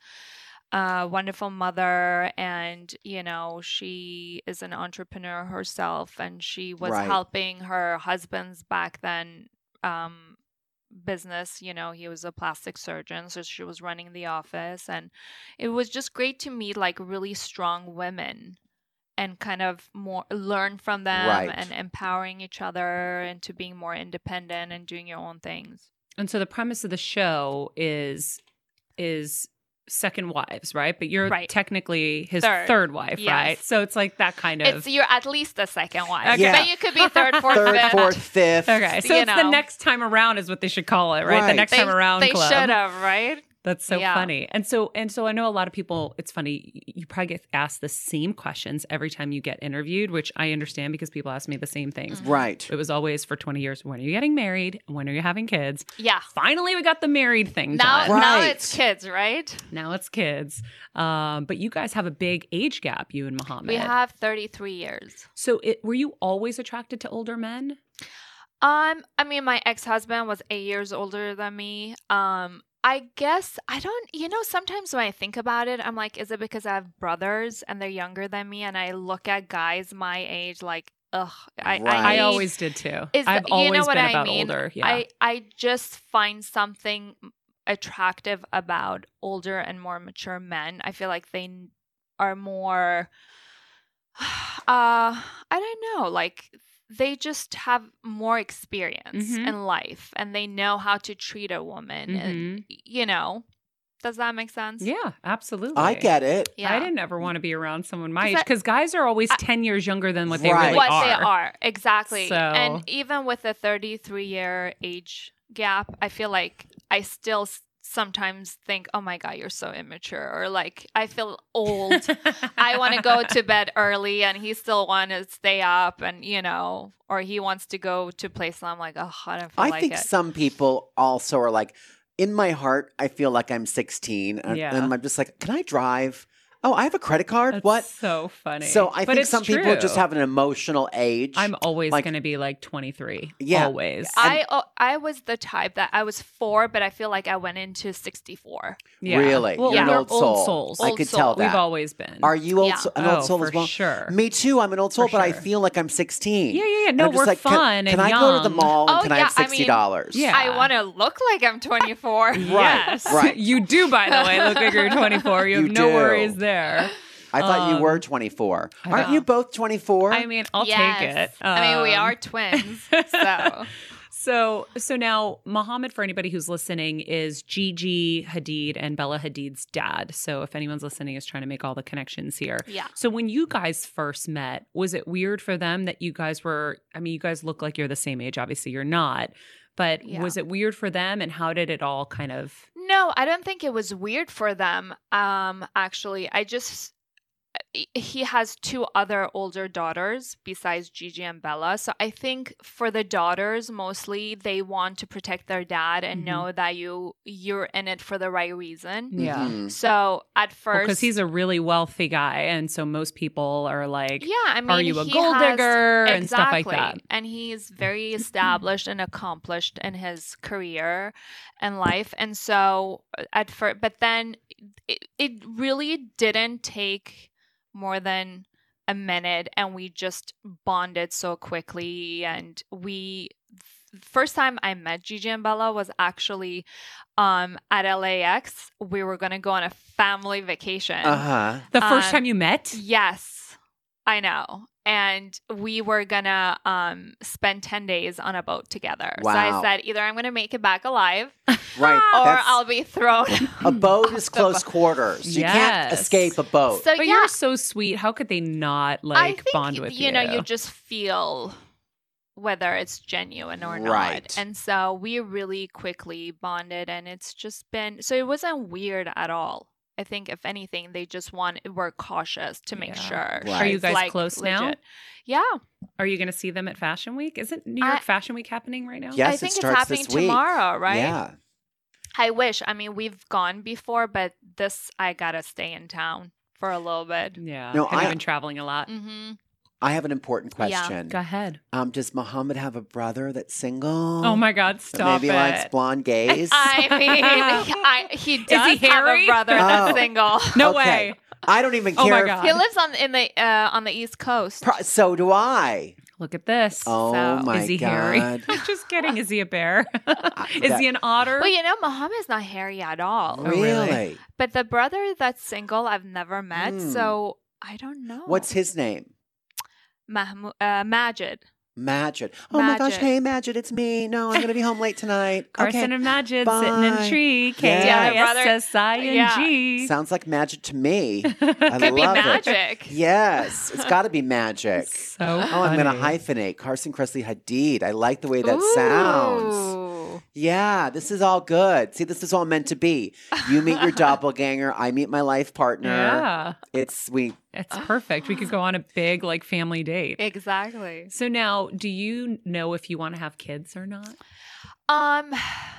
a wonderful mother, and you know, she is an entrepreneur herself, and she was Right. helping her husband's back then um business. You know, he was a plastic surgeon, so she was running the office, and it was just great to meet like really strong women and kind of more learn from them Right. and empowering each other into being more independent and doing your own things. And so the premise of the show is is second wives, right? But you're Right. technically his Third. third, wife, Yes. right? So it's like that kind of. It's you're at least the second wife, Okay. but you could be third, fourth, Third, fifth. fourth, fifth. Okay, so you it's the know. next time around is what they should call it, right? The Right. next They, time around they club. should have, right? That's so Yeah. funny. And so and so I know a lot of people, it's funny, you probably get asked the same questions every time you get interviewed, which I understand because people ask me the same things. Right. It was always for twenty years, when are you getting married? When are you having kids? Yeah. Finally, we got the married thing Now, done. now Right. it's kids, right? Now it's kids. Um, but you guys have a big age gap, you and Muhammad. We have thirty-three years. So it, were you always attracted to older men? Um, I mean, my ex-husband was eight years older than me. Um, I guess I don't, you know, sometimes when I think about it, I'm like, is it because I have brothers and they're younger than me, and I look at guys my age like, ugh, I, Right. I I, always did too. is I've you always know what been I about mean? older. Yeah. I, I just find something attractive about older and more mature men. I feel like they n- are more, uh, I don't know, like they just have more experience Mhm. in life, and they know how to treat a woman, and Mhm. you know, Does that make sense? Yeah, absolutely. I get it. Yeah. I didn't ever want to be around someone my 'Cause age I- because guys are always ten years younger than what they Right. really what are. they are. Exactly. So- And even with a thirty-three year age gap, I feel like I still s- sometimes think, oh my God, you're so immature. Or like, I feel old. I want to go to bed early and he still wants to stay up and, you know, or he wants to go to place. And I'm like, oh, I don't feel I like think it. some people also are like, in my heart, I feel like I'm sixteen. And, Yeah. and I'm just like, can I drive? Oh, I have a credit card? That's what? so funny. So I But think it's some people just true. have an emotional age. I'm always like- going to be like twenty-three. Yeah. Always. I oh, I was the type that I was four, but I feel like I went into sixty-four. Yeah. Really? Well, You're an we're old soul. souls. I Old could soul. tell that. We've always been. Are you old Yeah. so- an oh, old soul for as well? sure. Me too. I'm an old soul, For but I sure. feel like I'm sixteen. Yeah, yeah, yeah. And No, I'm just we're like, can- fun Can, and I go to the young. mall and Oh, can I yeah, have I mean- sixty dollars? Yeah. I want to look like I'm twenty-four. Yes. Right. You do, by the way, look like you're twenty-four. You have You no do. worries there. I thought you Um, were twenty-four. I Aren't know. you both twenty-four? I mean, I'll Yes. take it. I mean, we Um, are twins. So So, so now Mohammed, for anybody who's listening, is Gigi Hadid and Bella Hadid's dad. So, if anyone's listening, is trying to make all the connections here. yeah. So, when you guys first met, was it weird for them that you guys were? I mean, you guys look like you're the same age. Obviously, you're not. But Yeah. was it weird for them, and how did it all kind of? No, I don't think it was weird for them. Um, actually, I just he has two other older daughters besides Gigi and Bella. So I think for the daughters, mostly they want to protect their dad and Mhm. know that you you're in it for the right reason. Yeah. Mhm. So at first, Because he's a really wealthy guy, and so most people are like, yeah, I mean, "Are you a he gold has- digger?" and stuff like Exactly. that. And he's very established and accomplished in his career and life. And so at first, but then it, it really didn't take more than a minute, and we just bonded so quickly. And we first time I met Gigi and Bella was actually um at L A X. We were gonna go on a family vacation. Uh huh. The first Um, time you met? Yes, I know. And we were gonna um spend ten days on a boat together. So I Wow. said either I'm gonna make it back alive Right. or That's- I'll be thrown. a boat is off the close boat. quarters. You can't Yes. escape a boat. So But yeah, you're so sweet. How could they not I like think bond with you? you know you just feel whether it's genuine or Right. not. And so we really quickly bonded, and it's just been so it wasn't weird at all. I think if anything, they just want were cautious to make Yeah. sure. Right. Are you she's, guys like, close now? legit. Yeah, Are you going to see them at Fashion Week? Isn't New York I- Fashion Week happening right now? Yes, I it think it's starts happening this week. tomorrow, right? Yeah. I wish. I mean, we've gone before, but this I gotta stay in town for a little bit. Yeah. No, Have I- you been traveling a lot? Mm-hmm. I have an important Yeah. question. Go ahead. Um, does Muhammad have a brother that's single? Oh my God, That stop maybe it. likes blonde gays? I mean, I, he does he have hairy? a brother Oh. that's single. No Okay. way. I don't even Oh care. my if- God. He lives on in the uh, on the East Coast. Pro- so do I. Look at this. Oh So- my Is he God. hairy? Just kidding. Is he a bear? Is that- he an otter? Well, you know, Muhammad's not hairy at all. Oh, really? Really? But the brother that's single, I've never met, Hmm. so I don't know. What's his name? Mahmoud uh, Majid? Majid. Oh my gosh, Majid. hey Majid, it's me. No, I'm gonna be home late tonight. Carson okay. and Majid sitting in Bye. a tree. K Yeah. I Yeah, S brother- S I N G. Sounds like magic to me. I Could be love it. magic. Yes, it's got to be magic. So Oh, I'm gonna funny. hyphenate Carson Kressley Hadid. I like the way that sounds. Ooh. Yeah, this is all good. See, this is all meant to be. You meet your doppelganger. I meet my life partner. Yeah. It's sweet. It's perfect. We could go on a big like family date. Exactly. So now, do you know if you want to have kids or not? Um,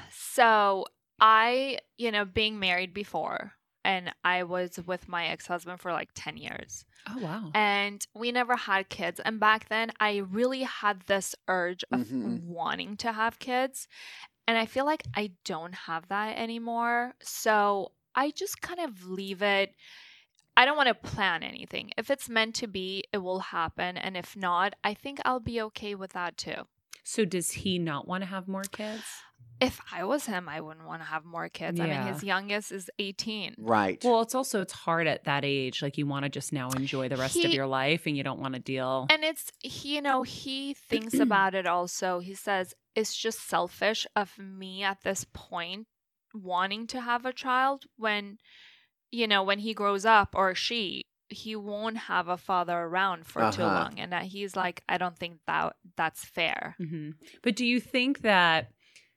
so I, you know, being married before, and I was with my ex-husband for like ten years, Oh wow. and we never had kids. And back then, I really had this urge of Mhm. wanting to have kids, and I feel like I don't have that anymore. So I just kind of leave it. I don't want to plan anything. If it's meant to be, it will happen, and if not, I think I'll be okay with that too. So does he not want to have more kids? If I was him, I wouldn't want to have more kids. I mean, Yeah. his youngest is eighteen. Right. Well, it's also it's hard at that age. Like you want to just now enjoy the rest of He- your life, and you don't want to deal. And it's, he, you know, he thinks about it also. He says, it's just selfish of me at this point wanting to have a child when, you know, when he grows up, or she, he won't have a father around for too Uh-huh. long. And that he's like, I don't think that that's fair. Mm-hmm. But do you think that,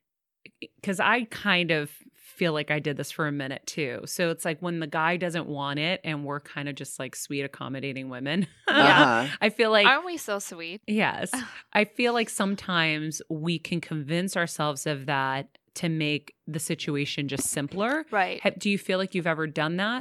because I kind of feel like I did this for a minute too. So it's like when the guy doesn't want it and we're kind of just like sweet, accommodating women. Uh-huh. I feel like, Aren't we so sweet? yes, I feel like sometimes we can convince ourselves of that to make the situation just simpler. Right. Ha- Do you feel like you've ever done that?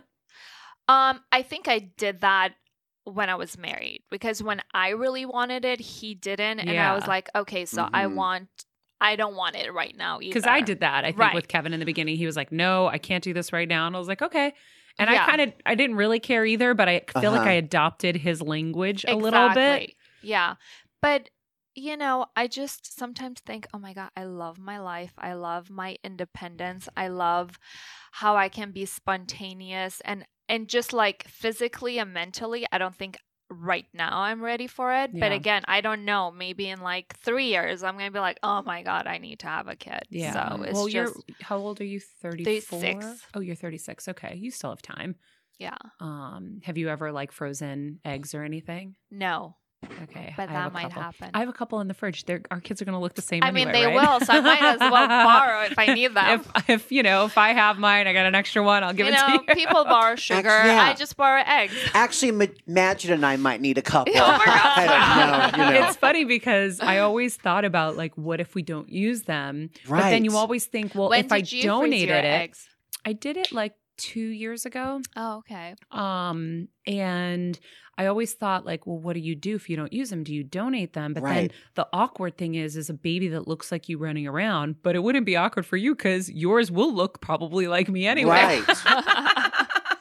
Um, I think I did that when I was married, because when I really wanted it, he didn't. And I was Yeah. like, okay, so I Mhm. want, I don't want it right now either. Because I did that. I think Right. with Kevin in the beginning, he was like, no, I can't do this right now. And I was like, okay. And Yeah. I kind of, I didn't really care either, but I feel like Uh-huh. I adopted his language a little bit. Exactly. Yeah. But, you know, I just sometimes think, oh my God, I love my life. I love my independence. I love how I can be spontaneous and, and just like physically and mentally, I don't think right now I'm ready for it. But Yeah. again, I don't know. Maybe in like three years, I'm going to be like, oh my God, I need to have a kid. Yeah. So it's well, just, you're, how old are you? thirty-four? thirty-six. Oh, you're thirty-six. Okay. You still have time. yeah, Um, have you ever like frozen eggs or anything? no, Okay. but I have that a might couple. happen. I have a couple in the fridge. They're, our kids are going to look the same I mean, anyway, they right? will, so I might as well borrow if I need them. If, if, you know, if I have mine, I got an extra one, I'll give you it know, to you. people borrow sugar. Actually, yeah. I just borrow eggs. Actually, Ma- Magid and I might need a couple. Oh my God. I don't know. You know. It's funny because I always thought about like, what if we don't use them? But then you Right. always think, well, When if I did you freeze donated your it, eggs? I did it like two years ago. Oh, okay. Um, and I always thought like, well, what do you do if you don't use them? Do you donate them? But Right. then the awkward thing is, is a baby that looks like you running around, but it wouldn't be awkward for you because yours will look probably like me anyway. Right.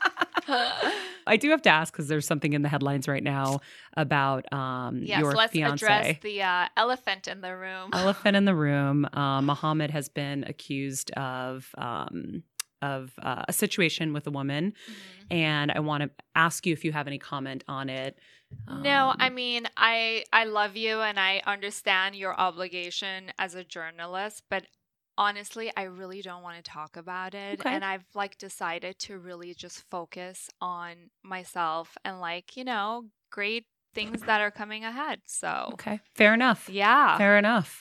I do have to ask because there's something in the headlines right now about um, Yes, your let's fiance. address the uh, elephant in the room. Elephant in the room. Uh, Muhammad has been accused of um, of uh, a situation with a woman, Mhm. and I want to ask you if you have any comment on it. No, Um, I mean, I I love you and I understand your obligation as a journalist, but honestly, I really don't want to talk about it. Okay. And I've like decided to really just focus on myself and like, you know, great things that are coming ahead. So, okay, fair enough. yeah. Fair enough.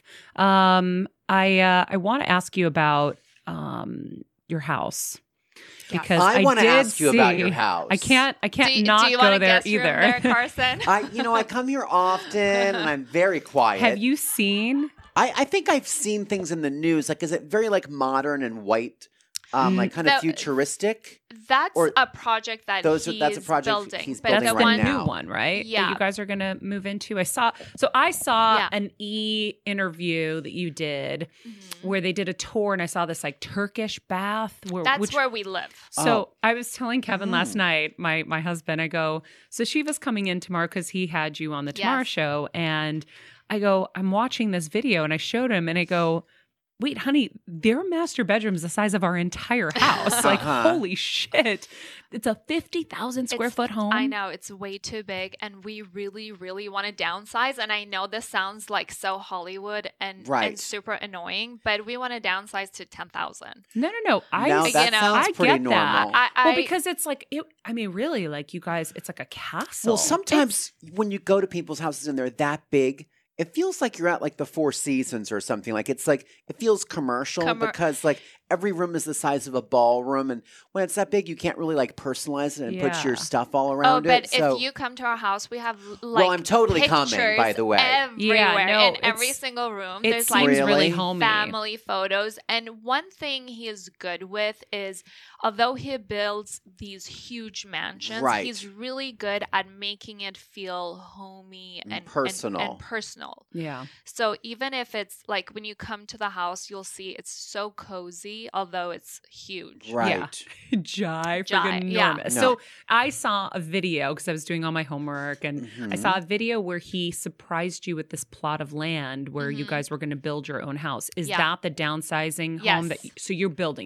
Um, I uh, I want to ask you about um, your house Yes. because I I want to did ask you about your see- house. I can't. I can't do, you- not do you go want a there guest room either. there, Carson? I, you know, I come here often, and I'm very quiet. Have you seen? I, I think I've seen things in the news. Like, is it very like modern and white, um, Mm. like kind of That- futuristic? That's Or a project that those are- he's that's a project building. he's but building the That's right the one, now. new one, right? That Yeah. you guys are gonna move into. I saw. So I saw Yeah. an E interview that you did Mhm. where they did a tour, and I saw this like Turkish bath. Where, That's which, where we live. So Oh. I was telling Kevin last Mm. night, my my husband, I go, so Shiva's coming in tomorrow because he had you on the Tomorrow Yes. Show, and I go, I'm watching this video, and I showed him, and I go, wait, honey, their master bedroom's the size of our entire house. Like, Uh-huh. holy shit. It's a fifty thousand square It's- foot home. I know it's way too big, and we really, really want to downsize. And I know this sounds like so Hollywood and, Right. and super annoying, but we want to downsize to ten thousand. No, no, no. I, Now you that know, sounds I pretty get normal. that. I, I well, because it's like, it, I mean, really, like you guys, it's like a castle. Well, sometimes when you go to people's houses and they're that big, it feels like you're at like the Four Seasons or something. Like it's like it feels commercial Commer- because like every room is the size of a ballroom, and when it's that big, you can't really like personalize it and put your Yeah. stuff all oh, around but it. So if you come to our house, we have like Well, I'm totally coming, pictures by the way. everywhere Yeah, no, in every it's- single room. it There's seems like really Really? homey. family photos. And one thing he is good with is, although he builds these huge mansions, Right. he's really good at making it feel homey and and- Personal. and, personal. Yeah. So even if it's like when you come to the house, you'll see it's so cozy, although it's huge. right. Jai, Jai, friggin' yeah. enormous. No. So I saw a video because I was doing all my homework, and I Mhm. saw a video where he surprised you with this plot of land where you Mhm. guys were going to build your own house. Is Yeah. that the downsizing home? That Yes. so you're building that?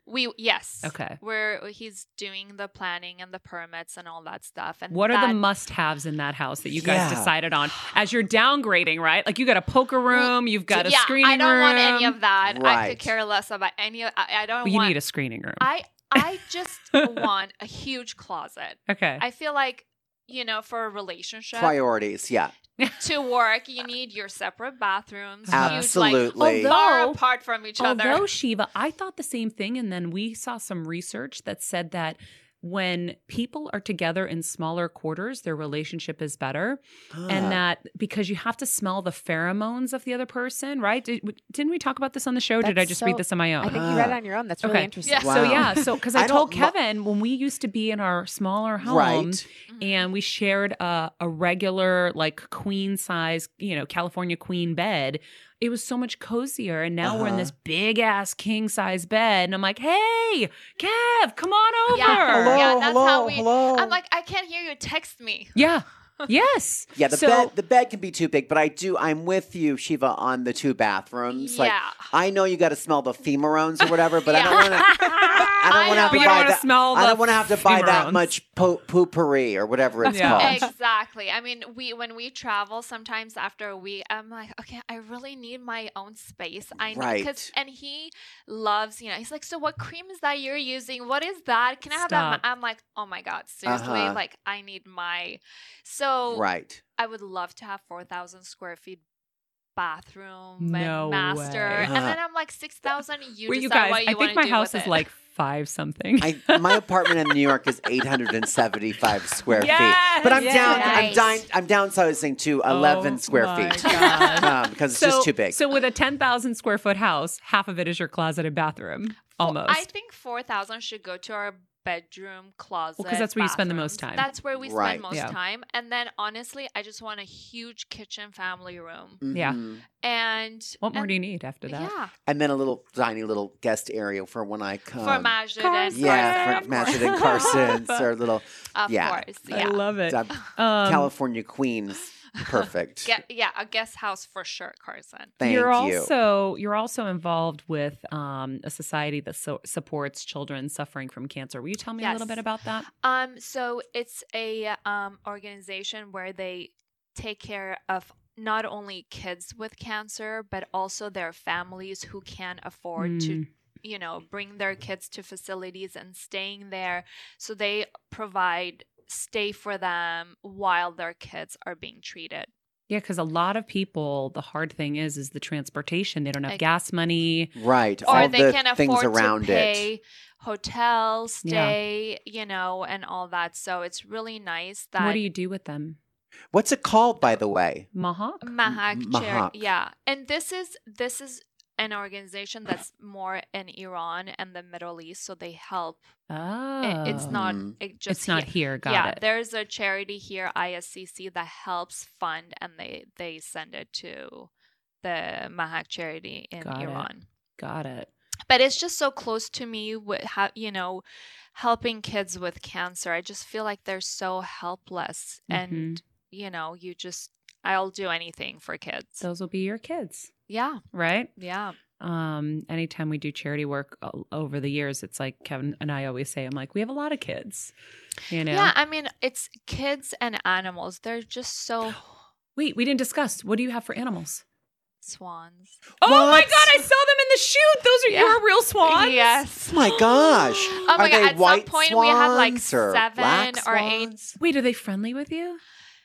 We yes. Okay. Where he's doing the planning and the permits and all that stuff. And what that, are the must-haves in that house that you guys Yeah. decided on as you're downgrading, right? Like you got a poker room, you've got a yeah, screening I don't room. want any of that. I Right. could care less about any of I, I don't But you want need a screening room. I I just want a huge closet. okay. I feel like, you know, for a relationship Priorities, yeah. to work, you need your separate bathrooms. Absolutely. Huge, like, far Although- apart from each Although, other. Shiva, I thought the same thing. And then we saw some research that said that when people are together in smaller quarters, their relationship is better. And that because you have to smell the pheromones of the other person, right? Did, didn't we talk about this on the show? Or did I That's just so- read this on my own? I think you read it on your own. That's really Okay. interesting. Yeah. So Wow. yeah, so because I, I told don't- Kevin when we used to be in our smaller home Right. and we shared a, a regular like queen size, you know, California queen bed, it was so much cozier. And now we're in Uh-huh. this big ass king size bed, and I'm like, hey, Kev, come on over. Yeah. Hello, Yeah, that's hello, how we hello. I'm like, I can't hear you. Text me. Yeah. Yes. Yeah, the So- bed the bed can be too big, but I do I'm with you, Shiva, on the two bathrooms. Like Yeah. I know you got to smell the femerones or whatever, but I don't Yeah. want to. I don't I want to have know. to But you don't buy wanna that. smell I the don't want to have to buy that fumerones. much po- poopery or whatever it's Yeah. called. Exactly. I mean, we when we travel, sometimes after a week, I'm like, okay, I really need my own space. I need Right. because and he loves, you know, he's like, so what cream is that you're using? What is that? Can I have that? Stop. I'm like, oh my god, seriously, Uh-huh. like I need my. So Right. I would love to have four thousand square feet bathroom No and master, way. and then I'm like six thousand. You Were decide you guys? what you I wanna think my do house with is it. like five something. I, my apartment in New York is eight hundred seventy-five square Yes, feet, but I'm yes. down. I'm Nice. down. I'm downsizing to eleven Oh square my feet God. um, because it's so, just too big. So with a ten thousand square foot house, half of it is your closet and bathroom, almost. I think four thousand should go to our bedroom, closet. 'cause that's where you spend the most bathrooms. time. That's where we Right. spend most Yeah. time. And then honestly, I just want a huge kitchen family room. yeah. Mhm. And What more and, do you need after that? Yeah. And then a little tiny little guest area for when I come. For Majid and Carson. Yeah, Carson, for of course. Majid and Carson's or little Of yeah. course. I Yeah. love it. uh, Um, California Queens. Perfect. Get, yeah, a guest house for sure, Carson. Thank you're you. also you're also involved with um, a society that so- supports children suffering from cancer. Will you tell me a little Yes. bit about that? Um, so it's a um organization where they take care of not only kids with cancer, but also their families who can't afford to, Mm. you know, bring their kids to facilities and staying there. So they provide stay for them while their kids are being treated. Yeah, because a lot of people, the hard thing is, is the transportation. They don't have Like- gas money. Right. Or all they the can things afford around to pay it. hotel Yeah. stay, you know, and all that. So it's really nice that What do you do with them? What's it called, by the way? Mahawk? Mahak M- chair, Mahak. yeah, and this is this is an organization that's more in Iran and the Middle East, so they help. Oh. It- it's not Mm. it just It's not here. here. Got yeah, it. there's a charity here, I S C C, that helps fund, and they they send it to the Mahak charity in Got it. Iran. Got it. But it's just so close to me with how, you know, helping kids with cancer. I just feel like they're so helpless, Mm-hmm. and you know, you just I'll do anything for kids. Those will be your kids, Yeah, right? yeah. Um, anytime we do charity work o- over the years, it's like Kevin and I always say, I'm like, we have a lot of kids, you know? Yeah, I mean, it's kids and animals. They're just so Wait, we didn't discuss. What do you have for animals? swans. Oh my What? God, I saw them in the shoot. Those are Yeah. your real swans? Yes. Oh my gosh. Oh Are my they god! At some white point, we had like swans or seven black or eight. swans? Wait, are they friendly with you?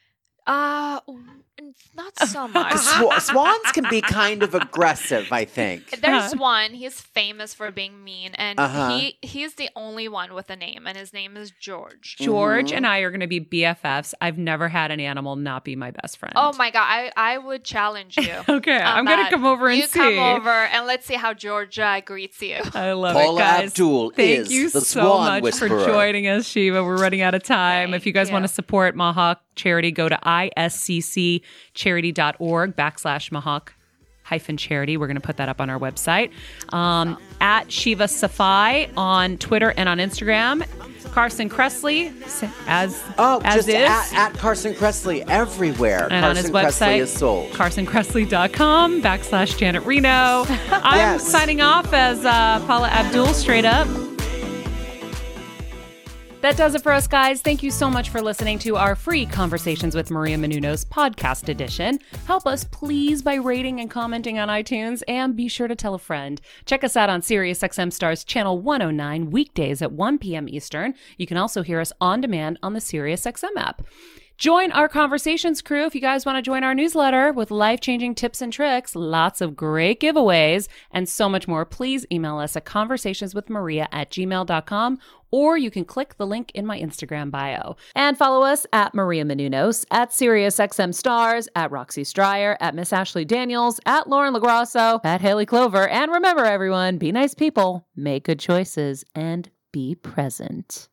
Uh, not so much. 'Cause sw- swans can be kind of aggressive, I think. There's one. He's famous for being mean, and Uh-huh. he he's the only one with a name, and his name is George. George Mhm. and I are going to be B F Fs. I've never had an animal not be my best friend. Oh my god! I I would challenge you. Okay, on I'm going to that. come over and you see. come over and let's see how George uh, greets you. I love Paula it, guys. Abdul Thank is you the so Swan much Whisperer. for joining us, Shiva. We're running out of time. Thank if you guys want you. to support Mahawk Charity, go to I S C C charity dot org backslash Mahawk hyphen charity. We're going to put that up on our website. Um, at Shiva Safai on Twitter and on Instagram. Carson Kressley, as oh, as just is. At, at Carson Kressley everywhere. And Carson on his website, Kressley is sold. carson kressley dot com backslash Janet Reno. I'm Yes. signing off as uh, Paula Abdul, straight up. That does it for us, guys. Thank you so much for listening to our free Conversations with Maria Menounos podcast edition. Help us, please, by rating and commenting on iTunes, and be sure to tell a friend. Check us out on SiriusXM Stars Channel one oh nine, weekdays at one p.m. Eastern. You can also hear us on demand on the SiriusXM app. Join our Conversations crew if you guys want to join our newsletter with life-changing tips and tricks, lots of great giveaways, and so much more. Please email us at conversationswithmaria at gmail dot com, or you can click the link in my Instagram bio. And follow us at Maria Menounos, at SiriusXM Stars, at Roxy Stryer, at Miss Ashley Daniels, at Lauren LaGrasso, at Haley Clover. And remember, everyone, be nice people, make good choices, and be present.